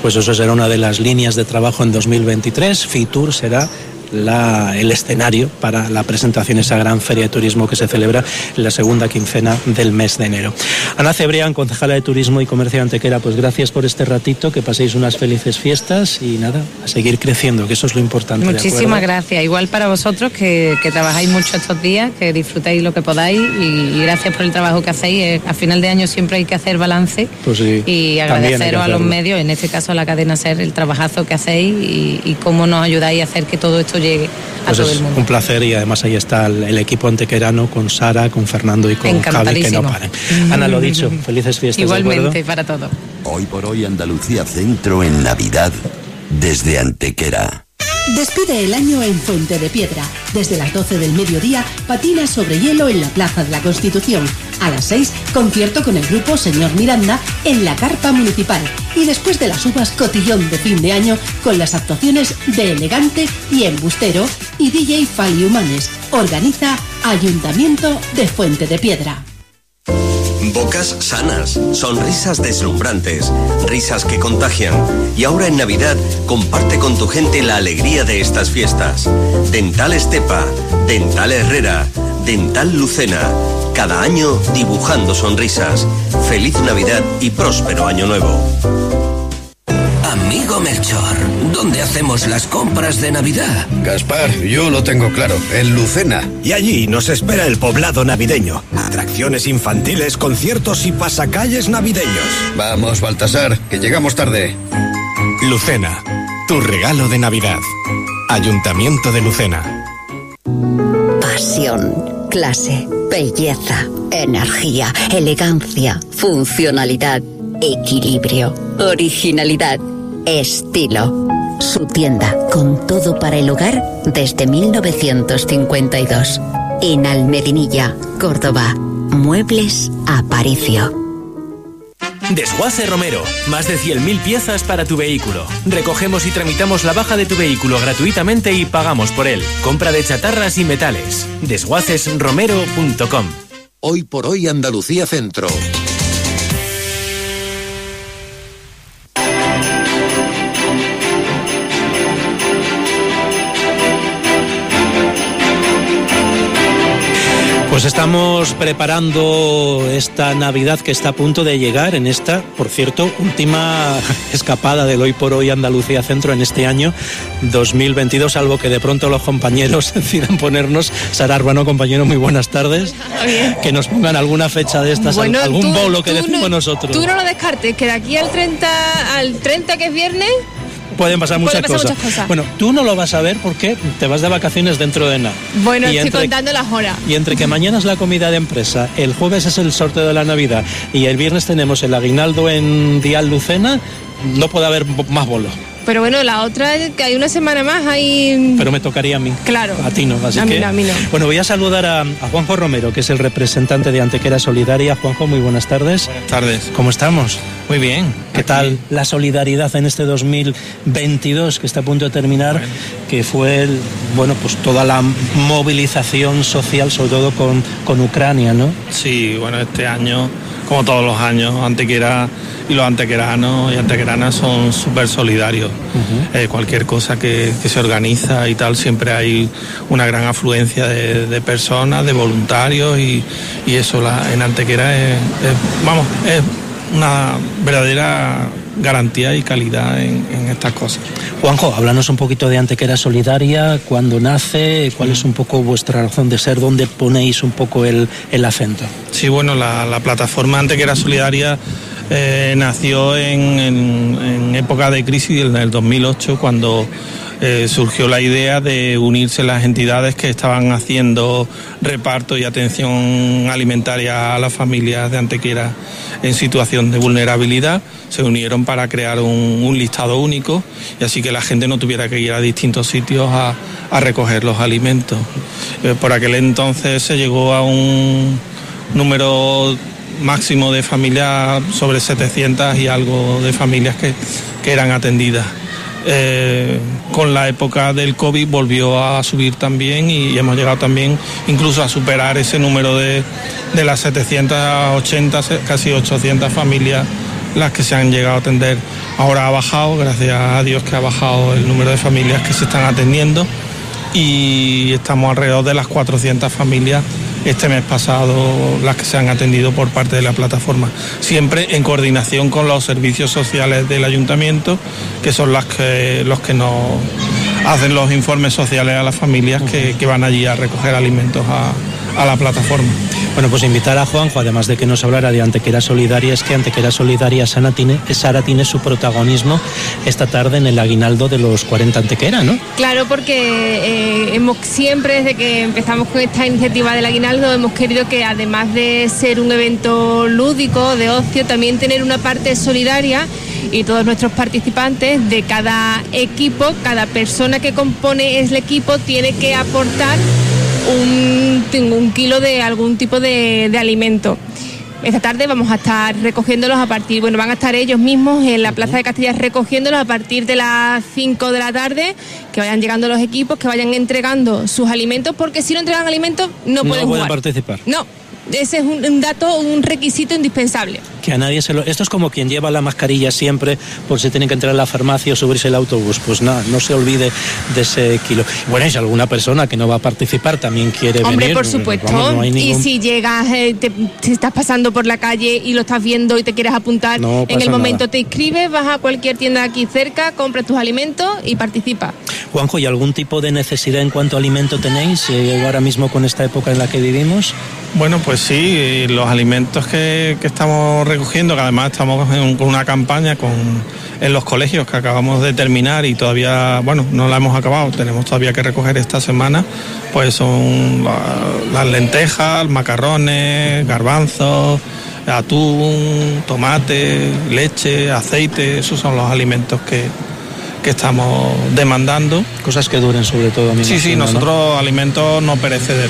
pues eso será una de las líneas de trabajo en dos mil veintitrés. Fitur será La, el escenario para la presentación, esa gran feria de turismo que se celebra en la segunda quincena del mes de enero. Ana Cebrián, concejala de Turismo y Comercio de Antequera, pues gracias por este ratito, que paséis unas felices fiestas y nada, a seguir creciendo, que eso es lo importante. Muchísimas gracias, igual para vosotros que, que trabajáis mucho estos días, que disfrutáis lo que podáis y, y gracias por el trabajo que hacéis. A final de año siempre hay que hacer balance, pues sí, y agradeceros a los medios, en este caso a la cadena SER, el trabajazo que hacéis y, y cómo nos ayudáis a hacer que todo esto llegue a pues todo el mundo. Un placer, y además ahí está el, el equipo antequerano con Sara, con Fernando y con Javi, que no paren. Ana, lo dicho, felices fiestas. Igualmente, para todo. Hoy por hoy Andalucía Centro en Navidad desde Antequera. Despide el año en Fuente de Piedra. Desde las doce del mediodía, patina sobre hielo en la Plaza de la Constitución. A las seis, concierto con el grupo Señor Miranda en la Carpa Municipal. Y después de las uvas, cotillón de fin de año con las actuaciones de Elegante y Embustero y D J Fali Humanes. Organiza Ayuntamiento de Fuente de Piedra. Bocas sanas, sonrisas deslumbrantes, risas que contagian. Y ahora en Navidad, comparte con tu gente la alegría de estas fiestas. Dental Estepa, Dental Herrera, Dental Lucena. Cada año dibujando sonrisas. Feliz Navidad y próspero Año Nuevo. Amigo Melchor, ¿dónde hacemos las compras de Navidad? Gaspar, yo lo tengo claro, en Lucena. Y allí nos espera el poblado navideño. Atracciones infantiles, conciertos y pasacalles navideños. Vamos, Baltasar, que llegamos tarde. Lucena, tu regalo de Navidad. Ayuntamiento de Lucena. Pasión, clase, belleza, energía, elegancia, funcionalidad, equilibrio, originalidad, estilo. Su tienda con todo para el hogar desde mil novecientos cincuenta y dos. En Almedinilla, Córdoba. Muebles Aparicio. Desguace Romero, más de cien mil piezas para tu vehículo. Recogemos y tramitamos la baja de tu vehículo gratuitamente y pagamos por él. Compra de chatarras y metales. desguaces romero punto com. Hoy por hoy Andalucía Centro. Pues estamos preparando esta Navidad que está a punto de llegar en esta, por cierto, última escapada del Hoy por Hoy Andalucía Centro en este año dos mil veintidós, salvo que de pronto los compañeros decidan ponernos. Sara Arbano, compañero, muy buenas tardes. Bien. Que nos pongan alguna fecha de estas, bueno, algún tú, bolo que tú decimos no, nosotros. Tú no lo descartes, que de aquí al treinta, al treinta que es viernes... Pueden pasar, muchas, Pueden pasar cosas. muchas cosas. Bueno, tú no lo vas a ver porque te vas de vacaciones dentro de nada. Bueno, y estoy entre, contando las horas. Y entre que mañana es la comida de empresa, el jueves es el sorteo de la Navidad y el viernes tenemos el aguinaldo en Dial Lucena, no puede haber más bolos. Pero bueno, la otra, que hay una semana más, hay... Pero me tocaría a mí. Claro. A ti no, así a que... Mí no, a mí no. Bueno, voy a saludar a, a Juanjo Romero, que es el representante de Antequera Solidaria. Juanjo, muy buenas tardes. Buenas tardes. ¿Cómo estamos? Muy bien. ¿Qué Aquí. tal la solidaridad en este dos mil veintidós que está a punto de terminar? Bueno. Que fue, el, bueno, pues toda la movilización social, sobre todo con, con Ucrania, ¿no? Sí, bueno, este año, como todos los años, Antequera y los antequeranos y antequeranas son súper solidarios. Uh-huh. Eh, cualquier cosa que, que se organiza y tal, siempre hay una gran afluencia de, de personas, de voluntarios y, y eso la, en Antequera es, es, vamos, es una verdadera garantía y calidad en, en estas cosas. Juanjo, háblanos un poquito de Antequera Solidaria, cuándo nace, cuál es un poco vuestra razón de ser, dónde ponéis un poco el, el acento. Sí, bueno, la, la plataforma Antequera Solidaria eh, nació en, en, en época de crisis, en el dos mil ocho, cuando eh, surgió la idea de unirse las entidades que estaban haciendo reparto y atención alimentaria a las familias de Antequera en situación de vulnerabilidad. Se unieron para crear un, un listado único y así que la gente no tuviera que ir a distintos sitios a, a recoger los alimentos. Eh, por aquel entonces se llegó a un número máximo de familias, sobre setecientas y algo de familias que, que eran atendidas. Eh, con la época del COVID volvió a subir también y hemos llegado también incluso a superar ese número de, de las setecientas ochenta, casi ochocientas familias las que se han llegado a atender. Ahora ha bajado, gracias a Dios que ha bajado el número de familias que se están atendiendo, y estamos alrededor de las cuatrocientas familias este mes pasado las que se han atendido por parte de la plataforma, siempre en coordinación con los servicios sociales del ayuntamiento, que son las que, los que nos hacen los informes sociales a las familias que, que van allí a recoger alimentos a, a la plataforma. Bueno, pues invitar a Juanjo, además de que nos hablara de Antequera Solidaria, es que Antequera Solidaria Sara tiene, Sara tiene su protagonismo esta tarde en el aguinaldo de los cuarenta Antequera, ¿no? Claro, porque eh, hemos siempre, desde que empezamos con esta iniciativa del aguinaldo, hemos querido que, además de ser un evento lúdico, de ocio, también tener una parte solidaria, y todos nuestros participantes de cada equipo, cada persona que compone el equipo tiene que aportar un, un kilo de algún tipo de, de alimento. Esta tarde vamos a estar recogiéndolos a partir, bueno, van a estar ellos mismos en la Plaza de Castilla recogiéndolos a partir de las cinco de la tarde, que vayan llegando los equipos, que vayan entregando sus alimentos, porque si no entregan alimentos no, no pueden pueden jugar. participar. No, ese es un, un dato, un requisito indispensable. Que a nadie se lo... Esto es como quien lleva la mascarilla siempre por si tiene que entrar a la farmacia o subirse el autobús. Pues nada, no se olvide de ese kilo. Bueno, y si alguna persona que no va a participar también quiere Hombre, venir... por supuesto. Vamos, no hay ningún... Y si llegas, eh, te, te estás pasando por la calle y lo estás viendo y te quieres apuntar, no en el momento nada. Te inscribes, vas a cualquier tienda aquí cerca, compras tus alimentos y participas. Juanjo, ¿y algún tipo de necesidad en cuanto a alimento tenéis eh, ahora mismo con esta época en la que vivimos? Bueno, pues sí, los alimentos que, que estamos recogiendo, que además estamos en, con una campaña con, en los colegios que acabamos de terminar y todavía, bueno, no la hemos acabado, tenemos todavía que recoger esta semana, pues son la, las lentejas, macarrones, garbanzos, atún, tomate, leche, aceite, esos son los alimentos que, que estamos demandando. Cosas que duren sobre todo. Sí, imagino, sí, nosotros ¿no? alimentos no perecederos.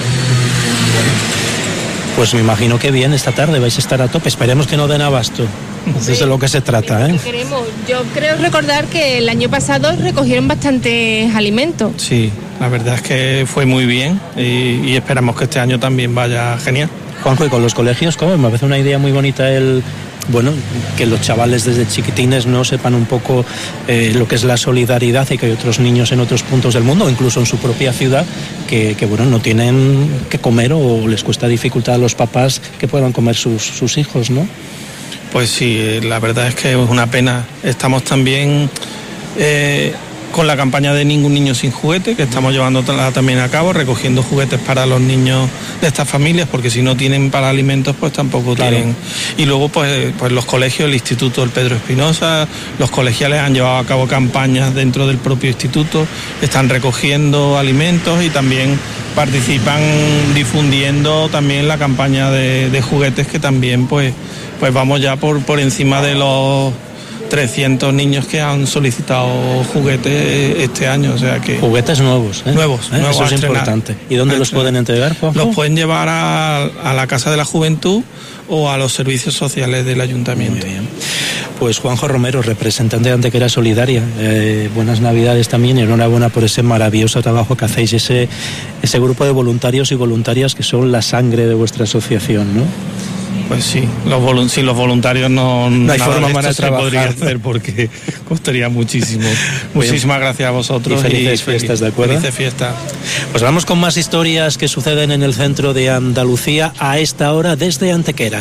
Pues me imagino que bien, esta tarde vais a estar a tope. Esperemos que no den abasto. Eso es de lo que se trata, ¿eh? Queremos. Yo creo recordar que el año pasado recogieron bastantes alimentos. Sí, la verdad es que fue muy bien y, y esperamos que este año también vaya genial. Juanjo, ¿y con los colegios cómo? Me parece una idea muy bonita el... Bueno, que los chavales desde chiquitines no sepan un poco eh, lo que es la solidaridad y que hay otros niños en otros puntos del mundo, incluso en su propia ciudad, que, que bueno, no tienen que comer o les cuesta dificultad a los papás que puedan comer sus, sus hijos, ¿no? Pues sí, la verdad es que es una pena. Estamos también eh, con la campaña de Ningún Niño Sin Juguete, que estamos llevando también a cabo, recogiendo juguetes para los niños de estas familias, porque si no tienen para alimentos, pues tampoco claro. tienen. Y luego, pues, pues los colegios, el Instituto El Pedro Espinosa, los colegiales han llevado a cabo campañas dentro del propio instituto, están recogiendo alimentos y también participan difundiendo también la campaña de, de juguetes, que también, pues, pues vamos ya por, por encima de los trescientos niños que han solicitado juguetes este año, o sea que... Juguetes nuevos, ¿eh? Nuevos, ¿Eh? nuevos. Eso es importante. ¿Y dónde los pueden entregar, Juanjo? Los pueden llevar a, a la Casa de la Juventud o a los servicios sociales del Ayuntamiento. Muy bien. Pues Juanjo Romero, representante de Antequera Solidaria, eh, buenas Navidades también y enhorabuena por ese maravilloso trabajo que hacéis, ese, ese grupo de voluntarios y voluntarias que son la sangre de vuestra asociación, ¿no? Pues sí, los, volu- sí, los voluntarios no, no hay nada forma de de esto se trabajar, podría ¿no? hacer porque costaría muchísimo. Muchísimas gracias a vosotros. Y felices y fiestas, ¿de acuerdo? Felices fiestas. Pues vamos con más historias que suceden en el centro de Andalucía a esta hora desde Antequera.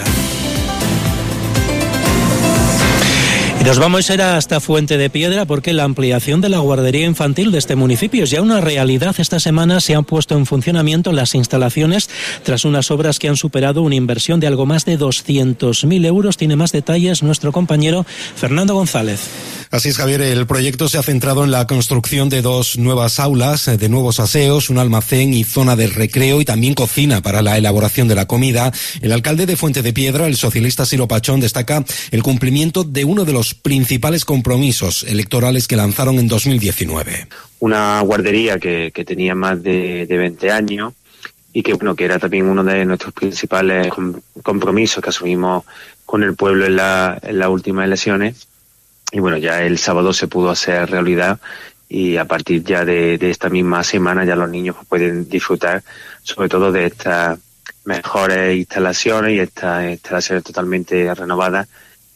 Y nos vamos a ir hasta Fuente de Piedra porque la ampliación de la guardería infantil de este municipio es ya una realidad. Esta semana se han puesto en funcionamiento las instalaciones tras unas obras que han superado una inversión de algo más de doscientos mil euros. Tiene más detalles nuestro compañero Fernando González. Así es, Javier, el proyecto se ha centrado en la construcción de dos nuevas aulas, de nuevos aseos, un almacén y zona de recreo y también cocina para la elaboración de la comida. El alcalde de Fuente de Piedra, el socialista Silo Pachón, destaca el cumplimiento de uno de los principales compromisos electorales que lanzaron en dos mil diecinueve. Una guardería que, que tenía más de, de veinte años y que, bueno, que era también uno de nuestros principales compromisos que asumimos con el pueblo en, la, en las últimas elecciones. Y bueno, ya el sábado se pudo hacer realidad y a partir ya de, de esta misma semana ya los niños pueden disfrutar sobre todo de estas mejores instalaciones y estas instalaciones totalmente renovadas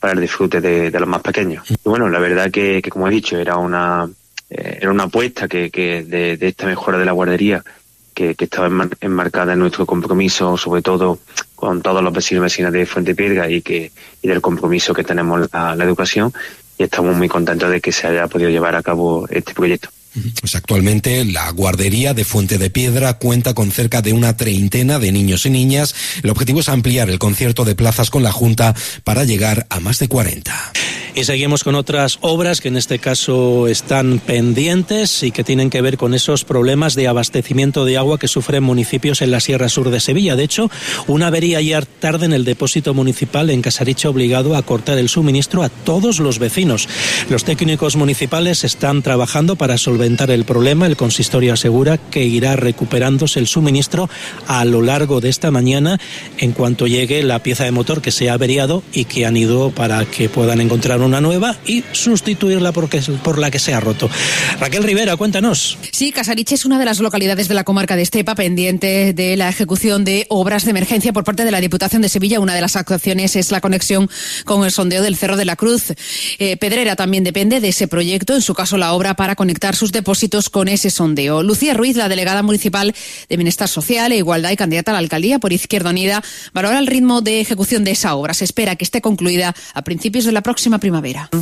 para el disfrute de, de los más pequeños. Y bueno, la verdad que, que como he dicho, era una eh, era una apuesta que, que de, de esta mejora de la guardería que, que estaba enmar- enmarcada en nuestro compromiso, sobre todo con todos los vecinos y vecinas de Fuentepiedra, y que y del compromiso que tenemos la, la educación, y estamos muy contentos de que se haya podido llevar a cabo este proyecto. Pues actualmente la guardería de Fuente de Piedra cuenta con cerca de una treintena de niños y niñas. El objetivo es ampliar el concierto de plazas con la Junta para llegar a más de cuarenta. Y seguimos con otras obras que en este caso están pendientes y que tienen que ver con esos problemas de abastecimiento de agua que sufren municipios en la Sierra Sur de Sevilla. De hecho, una avería ayer tarde en el depósito municipal en Casariche ha obligado a cortar el suministro a todos los vecinos. Los técnicos municipales están trabajando para solventar el problema. El consistorio asegura que irá recuperándose el suministro a lo largo de esta mañana en cuanto llegue la pieza de motor que se ha averiado y que han ido para que puedan encontrar una nueva y sustituirla porque, por la que se ha roto. Raquel Rivera, cuéntanos. Sí, Casariche es una de las localidades de la comarca de Estepa pendiente de la ejecución de obras de emergencia por parte de la Diputación de Sevilla. Una de las actuaciones es la conexión con el sondeo del Cerro de la Cruz. Eh, Pedrera también depende de ese proyecto, en su caso la obra para conectar sus depósitos con ese sondeo. Lucía Ruiz, la delegada municipal de Bienestar Social e Igualdad y candidata a la alcaldía por Izquierda Unida, valora el ritmo de ejecución de esa obra. Se espera que esté concluida a principios de la próxima primavera.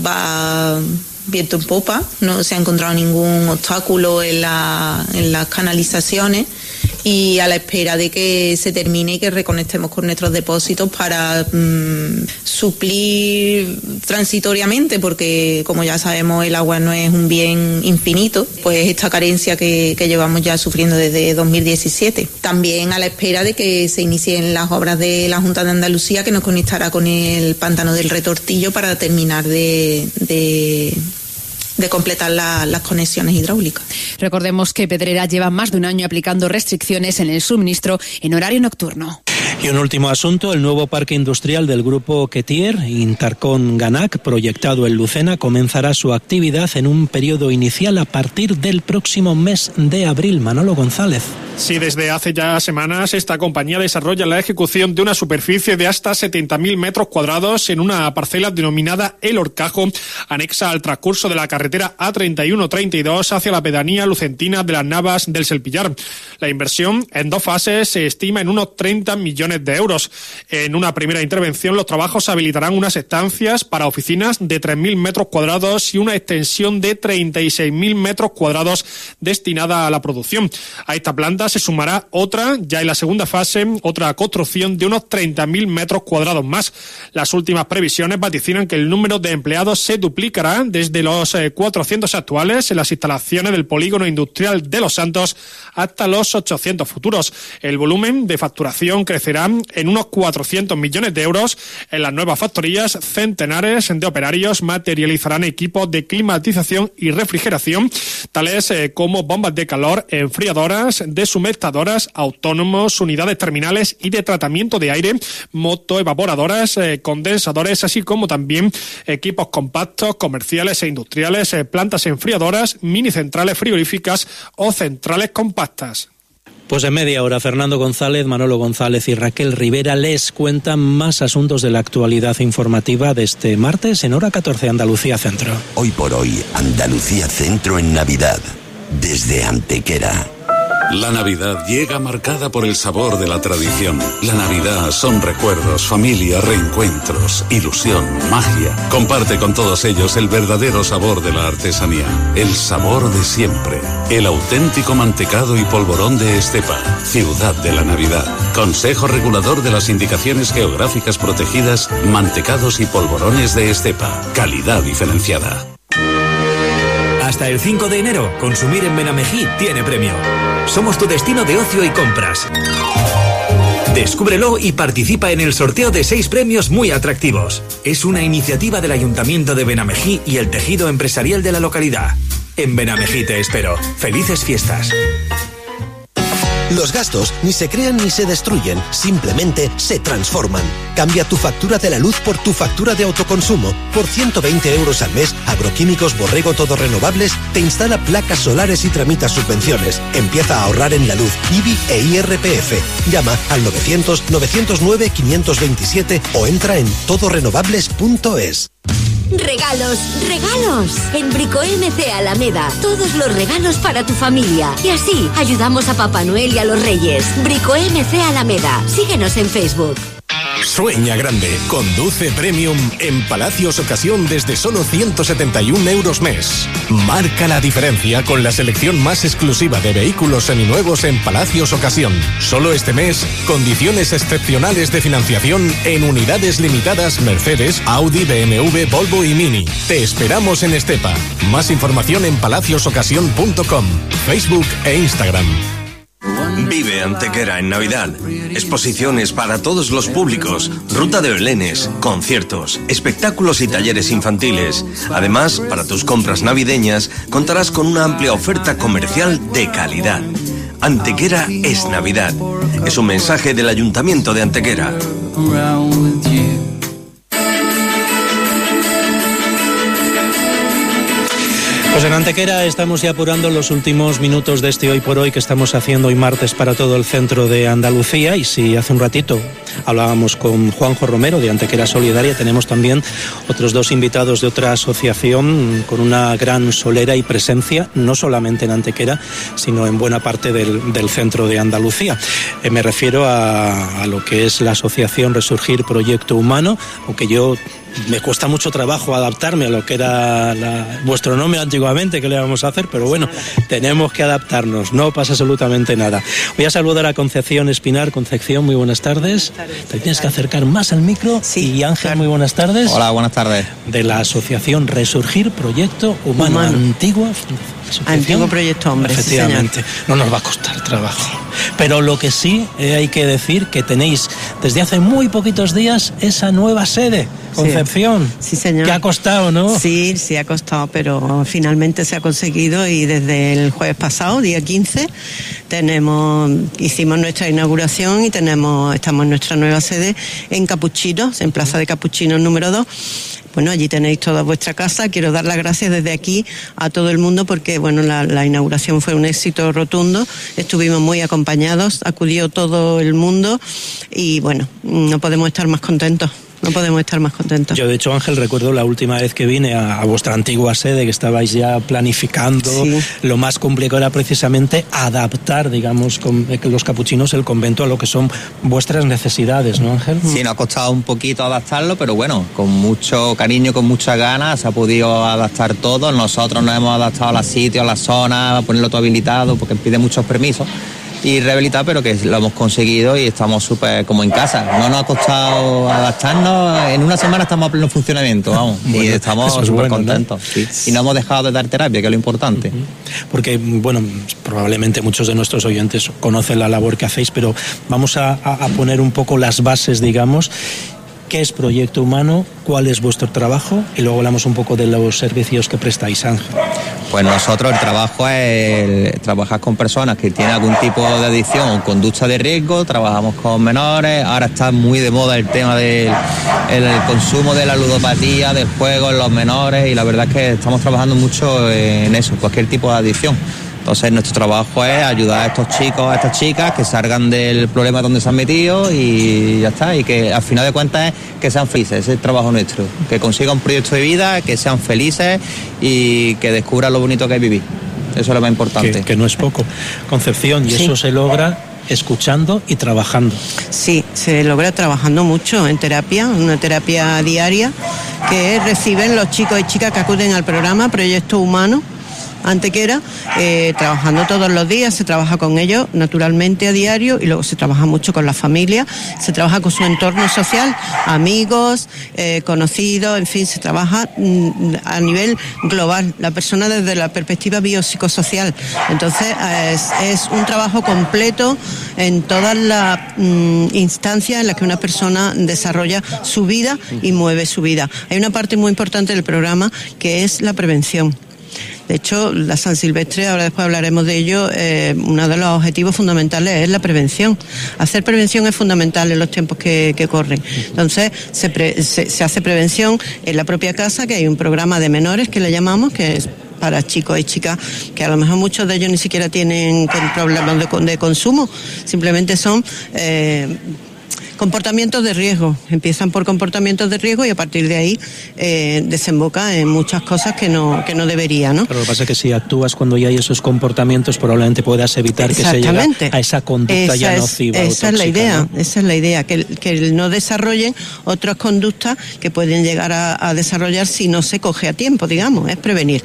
Va viento en popa, no se ha encontrado ningún obstáculo en, la, en las canalizaciones, y a la espera de que se termine y que reconectemos con nuestros depósitos para mmm, suplir transitoriamente, porque como ya sabemos el agua no es un bien infinito, pues esta carencia que, que llevamos ya sufriendo desde dos mil diecisiete. También a la espera de que se inicien las obras de la Junta de Andalucía, que nos conectará con el pantano del Retortillo para terminar de... de de completar la, las conexiones hidráulicas. Recordemos que Pedrera lleva más de un año aplicando restricciones en el suministro en horario nocturno. Y un último asunto, el nuevo parque industrial del grupo Ketier, Intercon Ganac, proyectado en Lucena, comenzará su actividad en un periodo inicial a partir del próximo mes de abril. Manolo González. Sí, desde hace ya semanas esta compañía desarrolla la ejecución de una superficie de hasta setenta mil metros cuadrados en una parcela denominada El Horcajo, anexa al transcurso de la carretera A treinta y uno treinta y dos hacia la pedanía lucentina de las Navas del Selpillar. La inversión en dos fases se estima en unos treinta millones de euros. En una primera intervención, los trabajos habilitarán unas estancias para oficinas de tres mil metros cuadrados y una extensión de treinta y seis mil metros cuadrados destinada a la producción. A esta planta se sumará otra, ya en la segunda fase, otra construcción de unos treinta mil metros cuadrados más. Las últimas previsiones vaticinan que el número de empleados se duplicará desde los eh, cuatrocientos actuales en las instalaciones del polígono industrial de Los Santos hasta los ochocientos futuros. El volumen de facturación crecerá en unos cuatrocientos millones de euros. En las nuevas factorías, centenares de operarios materializarán equipos de climatización y refrigeración, tales eh, como bombas de calor, enfriadoras, deshumedadoras, autónomos, unidades terminales y de tratamiento de aire, motoevaporadoras, eh, condensadores, así como también equipos compactos, comerciales e industriales, eh, plantas enfriadoras, mini centrales frigoríficas o centrales compactas. Pues en media hora, Fernando González, Manolo González y Raquel Rivera les cuentan más asuntos de la actualidad informativa de este martes en hora catorce, Andalucía Centro. Hoy por hoy, Andalucía Centro en Navidad, desde Antequera. La Navidad llega marcada por el sabor de la tradición. La Navidad son recuerdos, familia, reencuentros, ilusión, magia. Comparte con todos ellos el verdadero sabor de la artesanía. El sabor de siempre. El auténtico mantecado y polvorón de Estepa, ciudad de la Navidad. Consejo Regulador de las Indicaciones Geográficas Protegidas, mantecados y polvorones de Estepa. Calidad diferenciada. Hasta el cinco de enero, consumir en Benamejí tiene premio. Somos tu destino de ocio y compras. Descúbrelo y participa en el sorteo de seis premios muy atractivos. Es una iniciativa del Ayuntamiento de Benamejí y el tejido empresarial de la localidad. En Benamejí te espero. ¡Felices fiestas! Los gastos ni se crean ni se destruyen, simplemente se transforman. Cambia tu factura de la luz por tu factura de autoconsumo. Por ciento veinte euros al mes, Agroquímicos Borrego Todo Renovables te instala placas solares y tramita subvenciones. Empieza a ahorrar en la luz, I B I e I R P F. Llama al novecientos, novecientos nueve, quinientos veintisiete o entra en todo renovables punto es. Regalos, regalos. En Brico M C Alameda, todos los regalos para tu familia. Y así ayudamos a Papá Noel y a los Reyes. Brico M C Alameda. Síguenos en Facebook. Sueña grande. Conduce Premium en Palacios Ocasión desde solo ciento setenta y un euros mes. Marca la diferencia con la selección más exclusiva de vehículos seminuevos en Palacios Ocasión. Solo este mes, condiciones excepcionales de financiación en unidades limitadas Mercedes, Audi, B M W, Volvo y Mini. Te esperamos en Estepa. Más información en palacios ocasión punto com, Facebook e Instagram. Vive Antequera en Navidad. Exposiciones para todos los públicos, ruta de belenes, conciertos, espectáculos y talleres infantiles. Además, para tus compras navideñas contarás con una amplia oferta comercial de calidad. Antequera es Navidad. Es un mensaje del Ayuntamiento de Antequera. Pues en Antequera estamos ya apurando los últimos minutos de este Hoy por Hoy que estamos haciendo hoy martes para todo el centro de Andalucía. Y si hace un ratito hablábamos con Juanjo Romero de Antequera Solidaria, tenemos también otros dos invitados de otra asociación con una gran solera y presencia, no solamente en Antequera, sino en buena parte del, del centro de Andalucía. Eh, me refiero a, a lo que es la asociación Resurgir Proyecto Humano, aunque yo... me cuesta mucho trabajo adaptarme a lo que era la, vuestro nombre antiguamente, que le vamos a hacer, pero bueno, tenemos que adaptarnos, no pasa absolutamente nada. Voy a saludar a Concepción Espinar. Concepción, muy buenas tardes. Buenas tardes. Te tienes que acercar más al micro. Sí, y Ángel, claro. Muy buenas tardes. Hola, buenas tardes. De la asociación Resurgir Proyecto Humano, Humano. Antigua asociación. Antiguo Proyecto Hombre, efectivamente. Sí, no nos va a costar trabajo. Pero lo que sí eh, hay que decir que tenéis desde hace muy poquitos días esa nueva sede, Concepción. Sí, señor. Que ha costado, ¿no? Sí, sí ha costado, pero finalmente se ha conseguido y desde el jueves pasado, día quince, tenemos, hicimos nuestra inauguración y tenemos, estamos en nuestra nueva sede en Capuchinos, en Plaza de Capuchinos número dos. Bueno, allí tenéis toda vuestra casa. Quiero dar las gracias desde aquí a todo el mundo porque, bueno, la, la inauguración fue un éxito rotundo. Estuvimos muy acompañados, acudió todo el mundo y, bueno, no podemos estar más contentos. No podemos estar más contentos. Yo, de hecho, Ángel, recuerdo la última vez que vine a, a vuestra antigua sede, que estabais ya planificando. Sí. Lo más complicado era precisamente adaptar, digamos, con los capuchinos, el convento a lo que son vuestras necesidades, ¿no, Ángel? Sí, nos ha costado un poquito adaptarlo, pero bueno, con mucho cariño, con muchas ganas, se ha podido adaptar todo. Nosotros nos hemos adaptado a los sitios, a la zona, a ponerlo todo habilitado, porque pide muchos permisos. Y rehabilitar, pero que lo hemos conseguido y estamos súper como en casa. No nos ha costado adaptarnos. En una semana estamos a pleno funcionamiento, vamos. Bueno, y estamos súper bueno, contentos. ¿No? Sí. Y no hemos dejado de dar terapia, que es lo importante. Uh-huh. Porque, bueno, probablemente muchos de nuestros oyentes conocen la labor que hacéis, pero vamos a, a poner un poco las bases, digamos. ¿Qué es Proyecto Humano? ¿Cuál es vuestro trabajo? Y luego hablamos un poco de los servicios que prestáis, Ángel. Pues nosotros el trabajo es el, trabajar con personas que tienen algún tipo de adicción o conducta de riesgo, trabajamos con menores, ahora está muy de moda el tema del el, el consumo de la ludopatía, del juego en los menores y la verdad es que estamos trabajando mucho en eso, cualquier tipo de adicción. Entonces nuestro trabajo es ayudar a estos chicos, a estas chicas que salgan del problema donde se han metido y ya está, y que al final de cuentas es que sean felices, ese es el trabajo nuestro, que consigan un proyecto de vida, que sean felices y que descubran lo bonito que es vivir. Eso es lo más importante. Que, que no es poco. Concepción, y sí. Eso se logra escuchando y trabajando. Sí, se logra trabajando mucho en terapia, una terapia diaria que reciben los chicos y chicas que acuden al programa Proyecto Humano Antequera, eh, trabajando todos los días, se trabaja con ellos naturalmente a diario y luego se trabaja mucho con la familia, se trabaja con su entorno social, amigos, eh, conocidos, en fin, se trabaja mm, a nivel global, la persona desde la perspectiva biopsicosocial. Entonces eh, es, es un trabajo completo en todas las mm, instancias en las que una persona desarrolla su vida y mueve su vida. Hay una parte muy importante del programa que es la prevención. De hecho, la San Silvestre, ahora después hablaremos de ello, eh, uno de los objetivos fundamentales es la prevención. Hacer prevención es fundamental en los tiempos que, que corren. Entonces, se, pre, se, se hace prevención en la propia casa, que hay un programa de menores que le llamamos, que es para chicos y chicas que a lo mejor muchos de ellos ni siquiera tienen problemas de, de consumo, simplemente son eh, comportamientos de riesgo. Empiezan por comportamientos de riesgo y a partir de ahí eh, desemboca en muchas cosas que no que no debería, ¿no? Pero lo que pasa es que si actúas cuando ya hay esos comportamientos, probablemente puedas evitar que se llegue a esa conducta esa ya es, nociva. Esa tóxica, es la idea, ¿no? esa es la idea, que, que no desarrollen otras conductas que pueden llegar a, a desarrollar si no se coge a tiempo, digamos, es prevenir.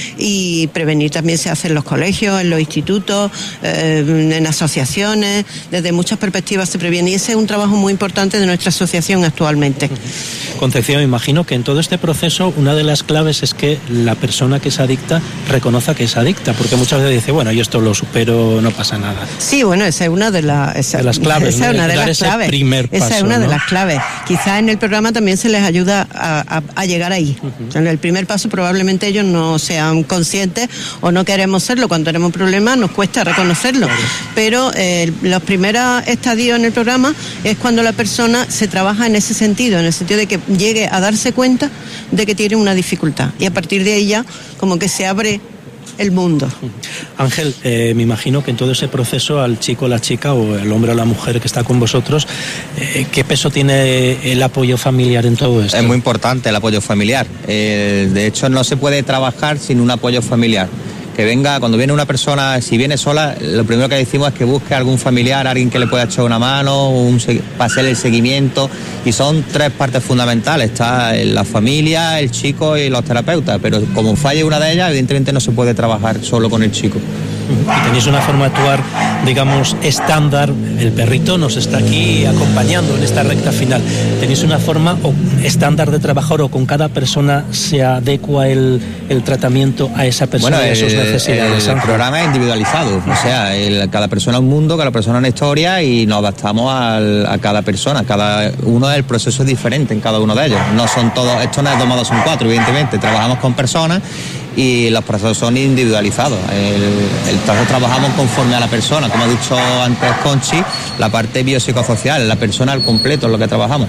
Y prevenir también se hace en los colegios, en los institutos, eh, en asociaciones, desde muchas perspectivas se previene y ese es un trabajo muy importante de nuestra asociación actualmente. Concepción, imagino que en todo este proceso una de las claves es que la persona que es adicta reconozca que es adicta, porque muchas veces dice, bueno, yo esto lo supero, no pasa nada. Sí, bueno, esa es una de, la, esa, de las claves. Esa es ¿no? una de Dar las ese claves. Primer paso, esa es una ¿no? de las claves. Quizás en el programa también se les ayuda a, a, a llegar ahí. Uh-huh. O sea, en el primer paso probablemente ellos no sean conscientes o no queremos serlo. Cuando tenemos un problema nos cuesta reconocerlo. Claro. Pero eh, los primeros estadios en el programa es cuando la persona se trabaja en ese sentido, en el sentido de que llegue a darse cuenta de que tiene una dificultad y a partir de ahí ya como que se abre el mundo. Ángel, eh, me imagino que en todo ese proceso al chico, la chica o el hombre o la mujer que está con vosotros, eh, ¿qué peso tiene el apoyo familiar en todo esto? Es muy importante el apoyo familiar. Eh, de hecho, no se puede trabajar sin un apoyo familiar. Que venga, cuando viene una persona, si viene sola, lo primero que decimos es que busque algún familiar, alguien que le pueda echar una mano, un, para hacer el seguimiento, y son tres partes fundamentales, está la familia, el chico y los terapeutas, pero como falle una de ellas, evidentemente no se puede trabajar solo con el chico. Y tenéis una forma de actuar, digamos, estándar. El perrito nos está aquí acompañando en esta recta final. ¿Tenéis una forma o estándar de trabajar o con cada persona se adecua el, el tratamiento a esa persona bueno, y a sus necesidades? El, el programa es individualizado, o sea, el, cada persona es un mundo, cada persona es una historia y nos adaptamos al, a cada persona. Cada uno del proceso es diferente en cada uno de ellos. No son todos, esto no es dos más dos son cuatro, evidentemente. Trabajamos con personas y los procesos son individualizados. El, el trabajo trabajamos conforme a la persona, como ha dicho antes Conchi, la parte biopsicosocial, la persona al completo es lo que trabajamos.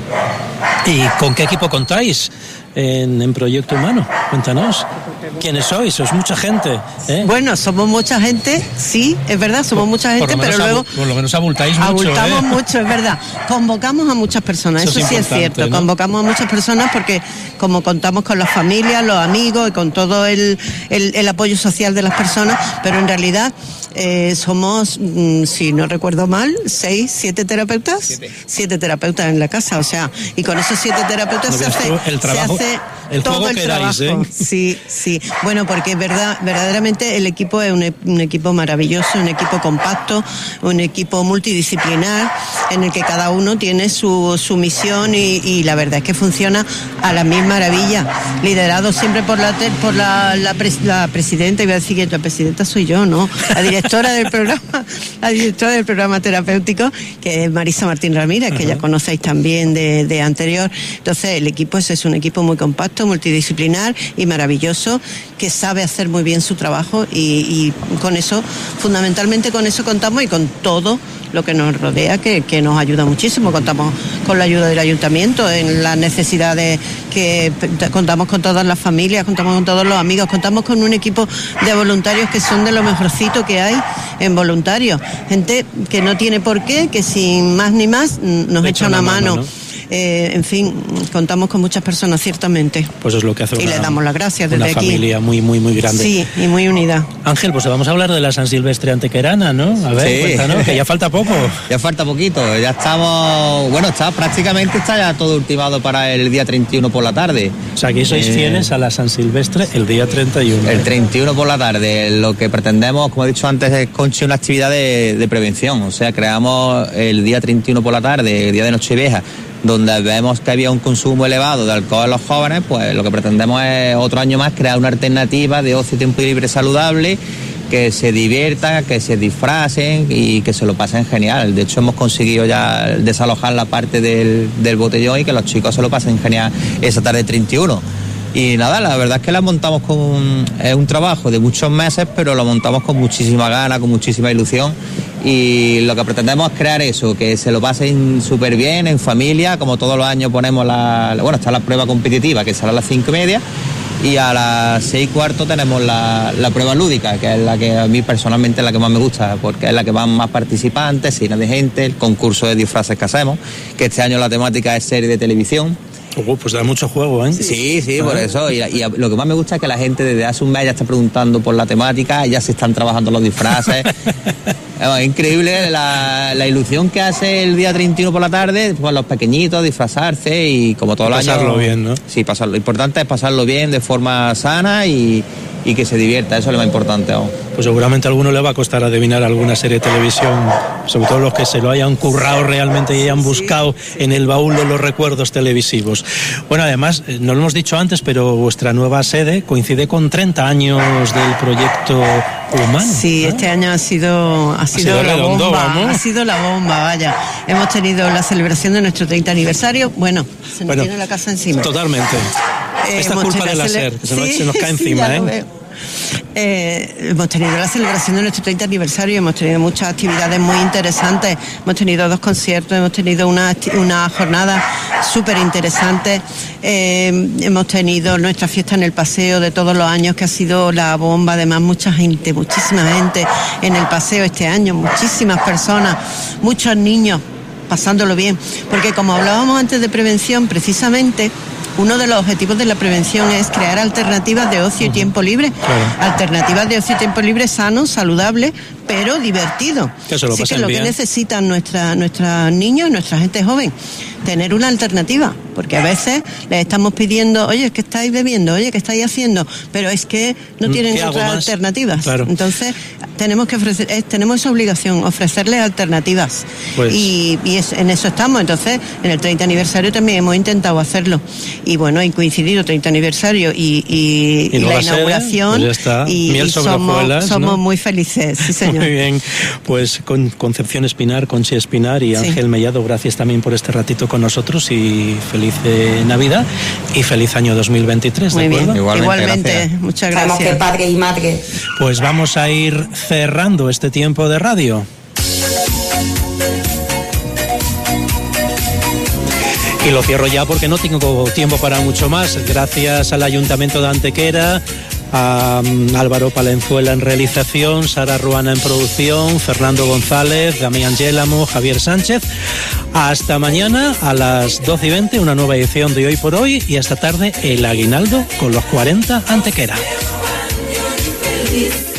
¿Y con qué equipo contáis en, en Proyecto Humano? Cuéntanos. ¿Quiénes sois? ¿Sois mucha gente? ¿eh? Bueno, somos mucha gente, sí, es verdad, somos mucha gente, pero luego... Por lo menos abultáis mucho, Abultamos ¿eh? mucho, es verdad. Convocamos a muchas personas, eso, eso sí es cierto. ¿No? Convocamos a muchas personas porque como contamos con las familias, los amigos y con todo el, el, el apoyo social de las personas, pero en realidad... Eh, somos, mm, si no recuerdo mal, seis, siete terapeutas, siete. siete terapeutas en la casa, o sea, y con esos siete terapeutas no, se, hace, el trabajo, se hace el todo el trabajo. ¿eh? Sí, sí. Bueno, porque es verdad, verdaderamente el equipo es un, un equipo maravilloso, un equipo compacto, un equipo multidisciplinar, en el que cada uno tiene su, su misión y, y la verdad es que funciona a la misma maravilla, liderado siempre por la por la, la, pres, la presidenta, iba a decir que la presidenta soy yo, ¿no? La directora directora del programa, la directora del programa terapéutico, que es Marisa Martín Ramírez, que uh-huh. ya conocéis también de, de anterior. Entonces, el equipo ese es un equipo muy compacto, multidisciplinar y maravilloso, que sabe hacer muy bien su trabajo y, y con eso, fundamentalmente con eso contamos y con todo lo que nos rodea, que, que nos ayuda muchísimo. Contamos con la ayuda del ayuntamiento en las necesidades que contamos con todas las familias, contamos con todos los amigos, contamos con un equipo de voluntarios que son de lo mejorcito que hay en voluntarios. Gente que no tiene por qué, que sin más ni más nos echa una mano. mano ¿no? Eh, en fin, contamos con muchas personas, ciertamente. Pues es lo que hace y una, le damos las gracias desde una aquí. familia muy, muy, muy grande. Sí, y muy unida. Ángel, pues vamos a hablar de la San Silvestre antequerana, ¿no? A ver, sí. Cuéntanos, que ya falta poco. Ya falta poquito, ya estamos... Bueno, está prácticamente está ya todo ultimado para el día treinta y uno por la tarde. O sea, que sois eh... fieles a la San Silvestre el día treinta y uno. El treinta y uno por la tarde. Lo que pretendemos, como he dicho antes, es Conchi, una actividad de, de prevención. O sea, creamos el día treinta y uno por la tarde, el día de Nochevieja, donde vemos que había un consumo elevado de alcohol en los jóvenes, pues lo que pretendemos es otro año más crear una alternativa de ocio y tiempo libre saludable, que se diviertan, que se disfracen y que se lo pasen genial. De hecho, hemos conseguido ya desalojar la parte del, del botellón y que los chicos se lo pasen genial esa tarde treinta y uno. Y nada, la verdad es que la montamos con un, es un trabajo de muchos meses, pero lo montamos con muchísima gana, con muchísima ilusión, y lo que pretendemos es crear eso, que se lo pasen súper bien en familia. Como todos los años ponemos la, bueno, está la prueba competitiva, que será a las cinco y media, y a las seis y cuarto tenemos la, la prueba lúdica, que es la que a mí personalmente es la que más me gusta, porque es la que van más participantes, llena de gente, el concurso de disfraces que hacemos, que este año la temática es serie de televisión. Oh, pues da mucho juego, ¿eh? Sí, sí, por eso. Y, y lo que más me gusta es que la gente desde hace un mes ya está preguntando por la temática, ya se están trabajando los disfraces. Es increíble la, la ilusión que hace el día treinta y uno por la tarde, pues los pequeñitos disfrazarse y como todos los años. Pasarlo bien, ¿no? Sí, pasarlo. Lo importante es pasarlo bien de forma sana y, y que se divierta, eso es lo más importante aún. Pues seguramente a alguno le va a costar adivinar alguna serie de televisión, sobre todo los que se lo hayan currado realmente y hayan buscado en el baúl de los recuerdos televisivos. Bueno, además, no lo hemos dicho antes, pero vuestra nueva sede coincide con treinta años del proyecto Humano. Sí, ¿eh? Este año ha sido, ha sido, ha sido la redondo, bomba, vamos. ha sido la bomba, vaya. Hemos tenido la celebración de nuestro treinta aniversario, bueno, se nos bueno, tiene la casa encima. Totalmente. Eh, Esta culpa del láser, que se, sí, se nos cae sí, encima, ¿eh? Eh, hemos tenido la celebración de nuestro treinta aniversario, hemos tenido muchas actividades muy interesantes, hemos tenido dos conciertos, hemos tenido una, una jornada súper interesante, eh, hemos tenido nuestra fiesta en el paseo de todos los años, que ha sido la bomba. Además, mucha gente, muchísima gente en el paseo este año, muchísimas personas, muchos niños pasándolo bien, porque como hablábamos antes de prevención, precisamente uno de los objetivos de la prevención es crear alternativas de ocio y tiempo libre. Claro. Alternativas de ocio y tiempo libre sano, saludable, pero divertido. Que se lo Así que pasen lo bien. que necesitan nuestra, nuestros niños, nuestra gente joven, tener una alternativa, porque a veces les estamos pidiendo, oye, ¿qué estáis bebiendo? Oye, ¿qué estáis haciendo? Pero es que no tienen otras alternativas. Claro. Entonces, tenemos que ofrecer, eh, tenemos esa obligación, ofrecerles alternativas. Pues. Y, y es, en eso estamos. Entonces, en el treinta aniversario también hemos intentado hacerlo. Y bueno, y coincidido treinta aniversario y, y, y, y la inauguración. Pues ya está. Y, Miel y sobre somos, hojuelas, somos ¿no? muy felices, sí señor. Muy bien, pues con Concepción Espinar, Conchi Espinar y Ángel sí. Mellado, gracias también por este ratito con nosotros y feliz eh, Navidad y feliz año dos mil veintitrés. Muy ¿de bien, acuerdo? igualmente, igualmente muchas gracias. Sabemos que padre y madre. Pues vamos a ir cerrando este tiempo de radio. Y lo cierro ya porque no tengo tiempo para mucho más. Gracias al Ayuntamiento de Antequera, a um, Álvaro Palenzuela en realización, Sara Ruana en producción, Fernando González, Damián Yélamo, Javier Sánchez. Hasta mañana a las doce y veinte, una nueva edición de Hoy por Hoy, y hasta tarde el aguinaldo con los cuarenta Antequera.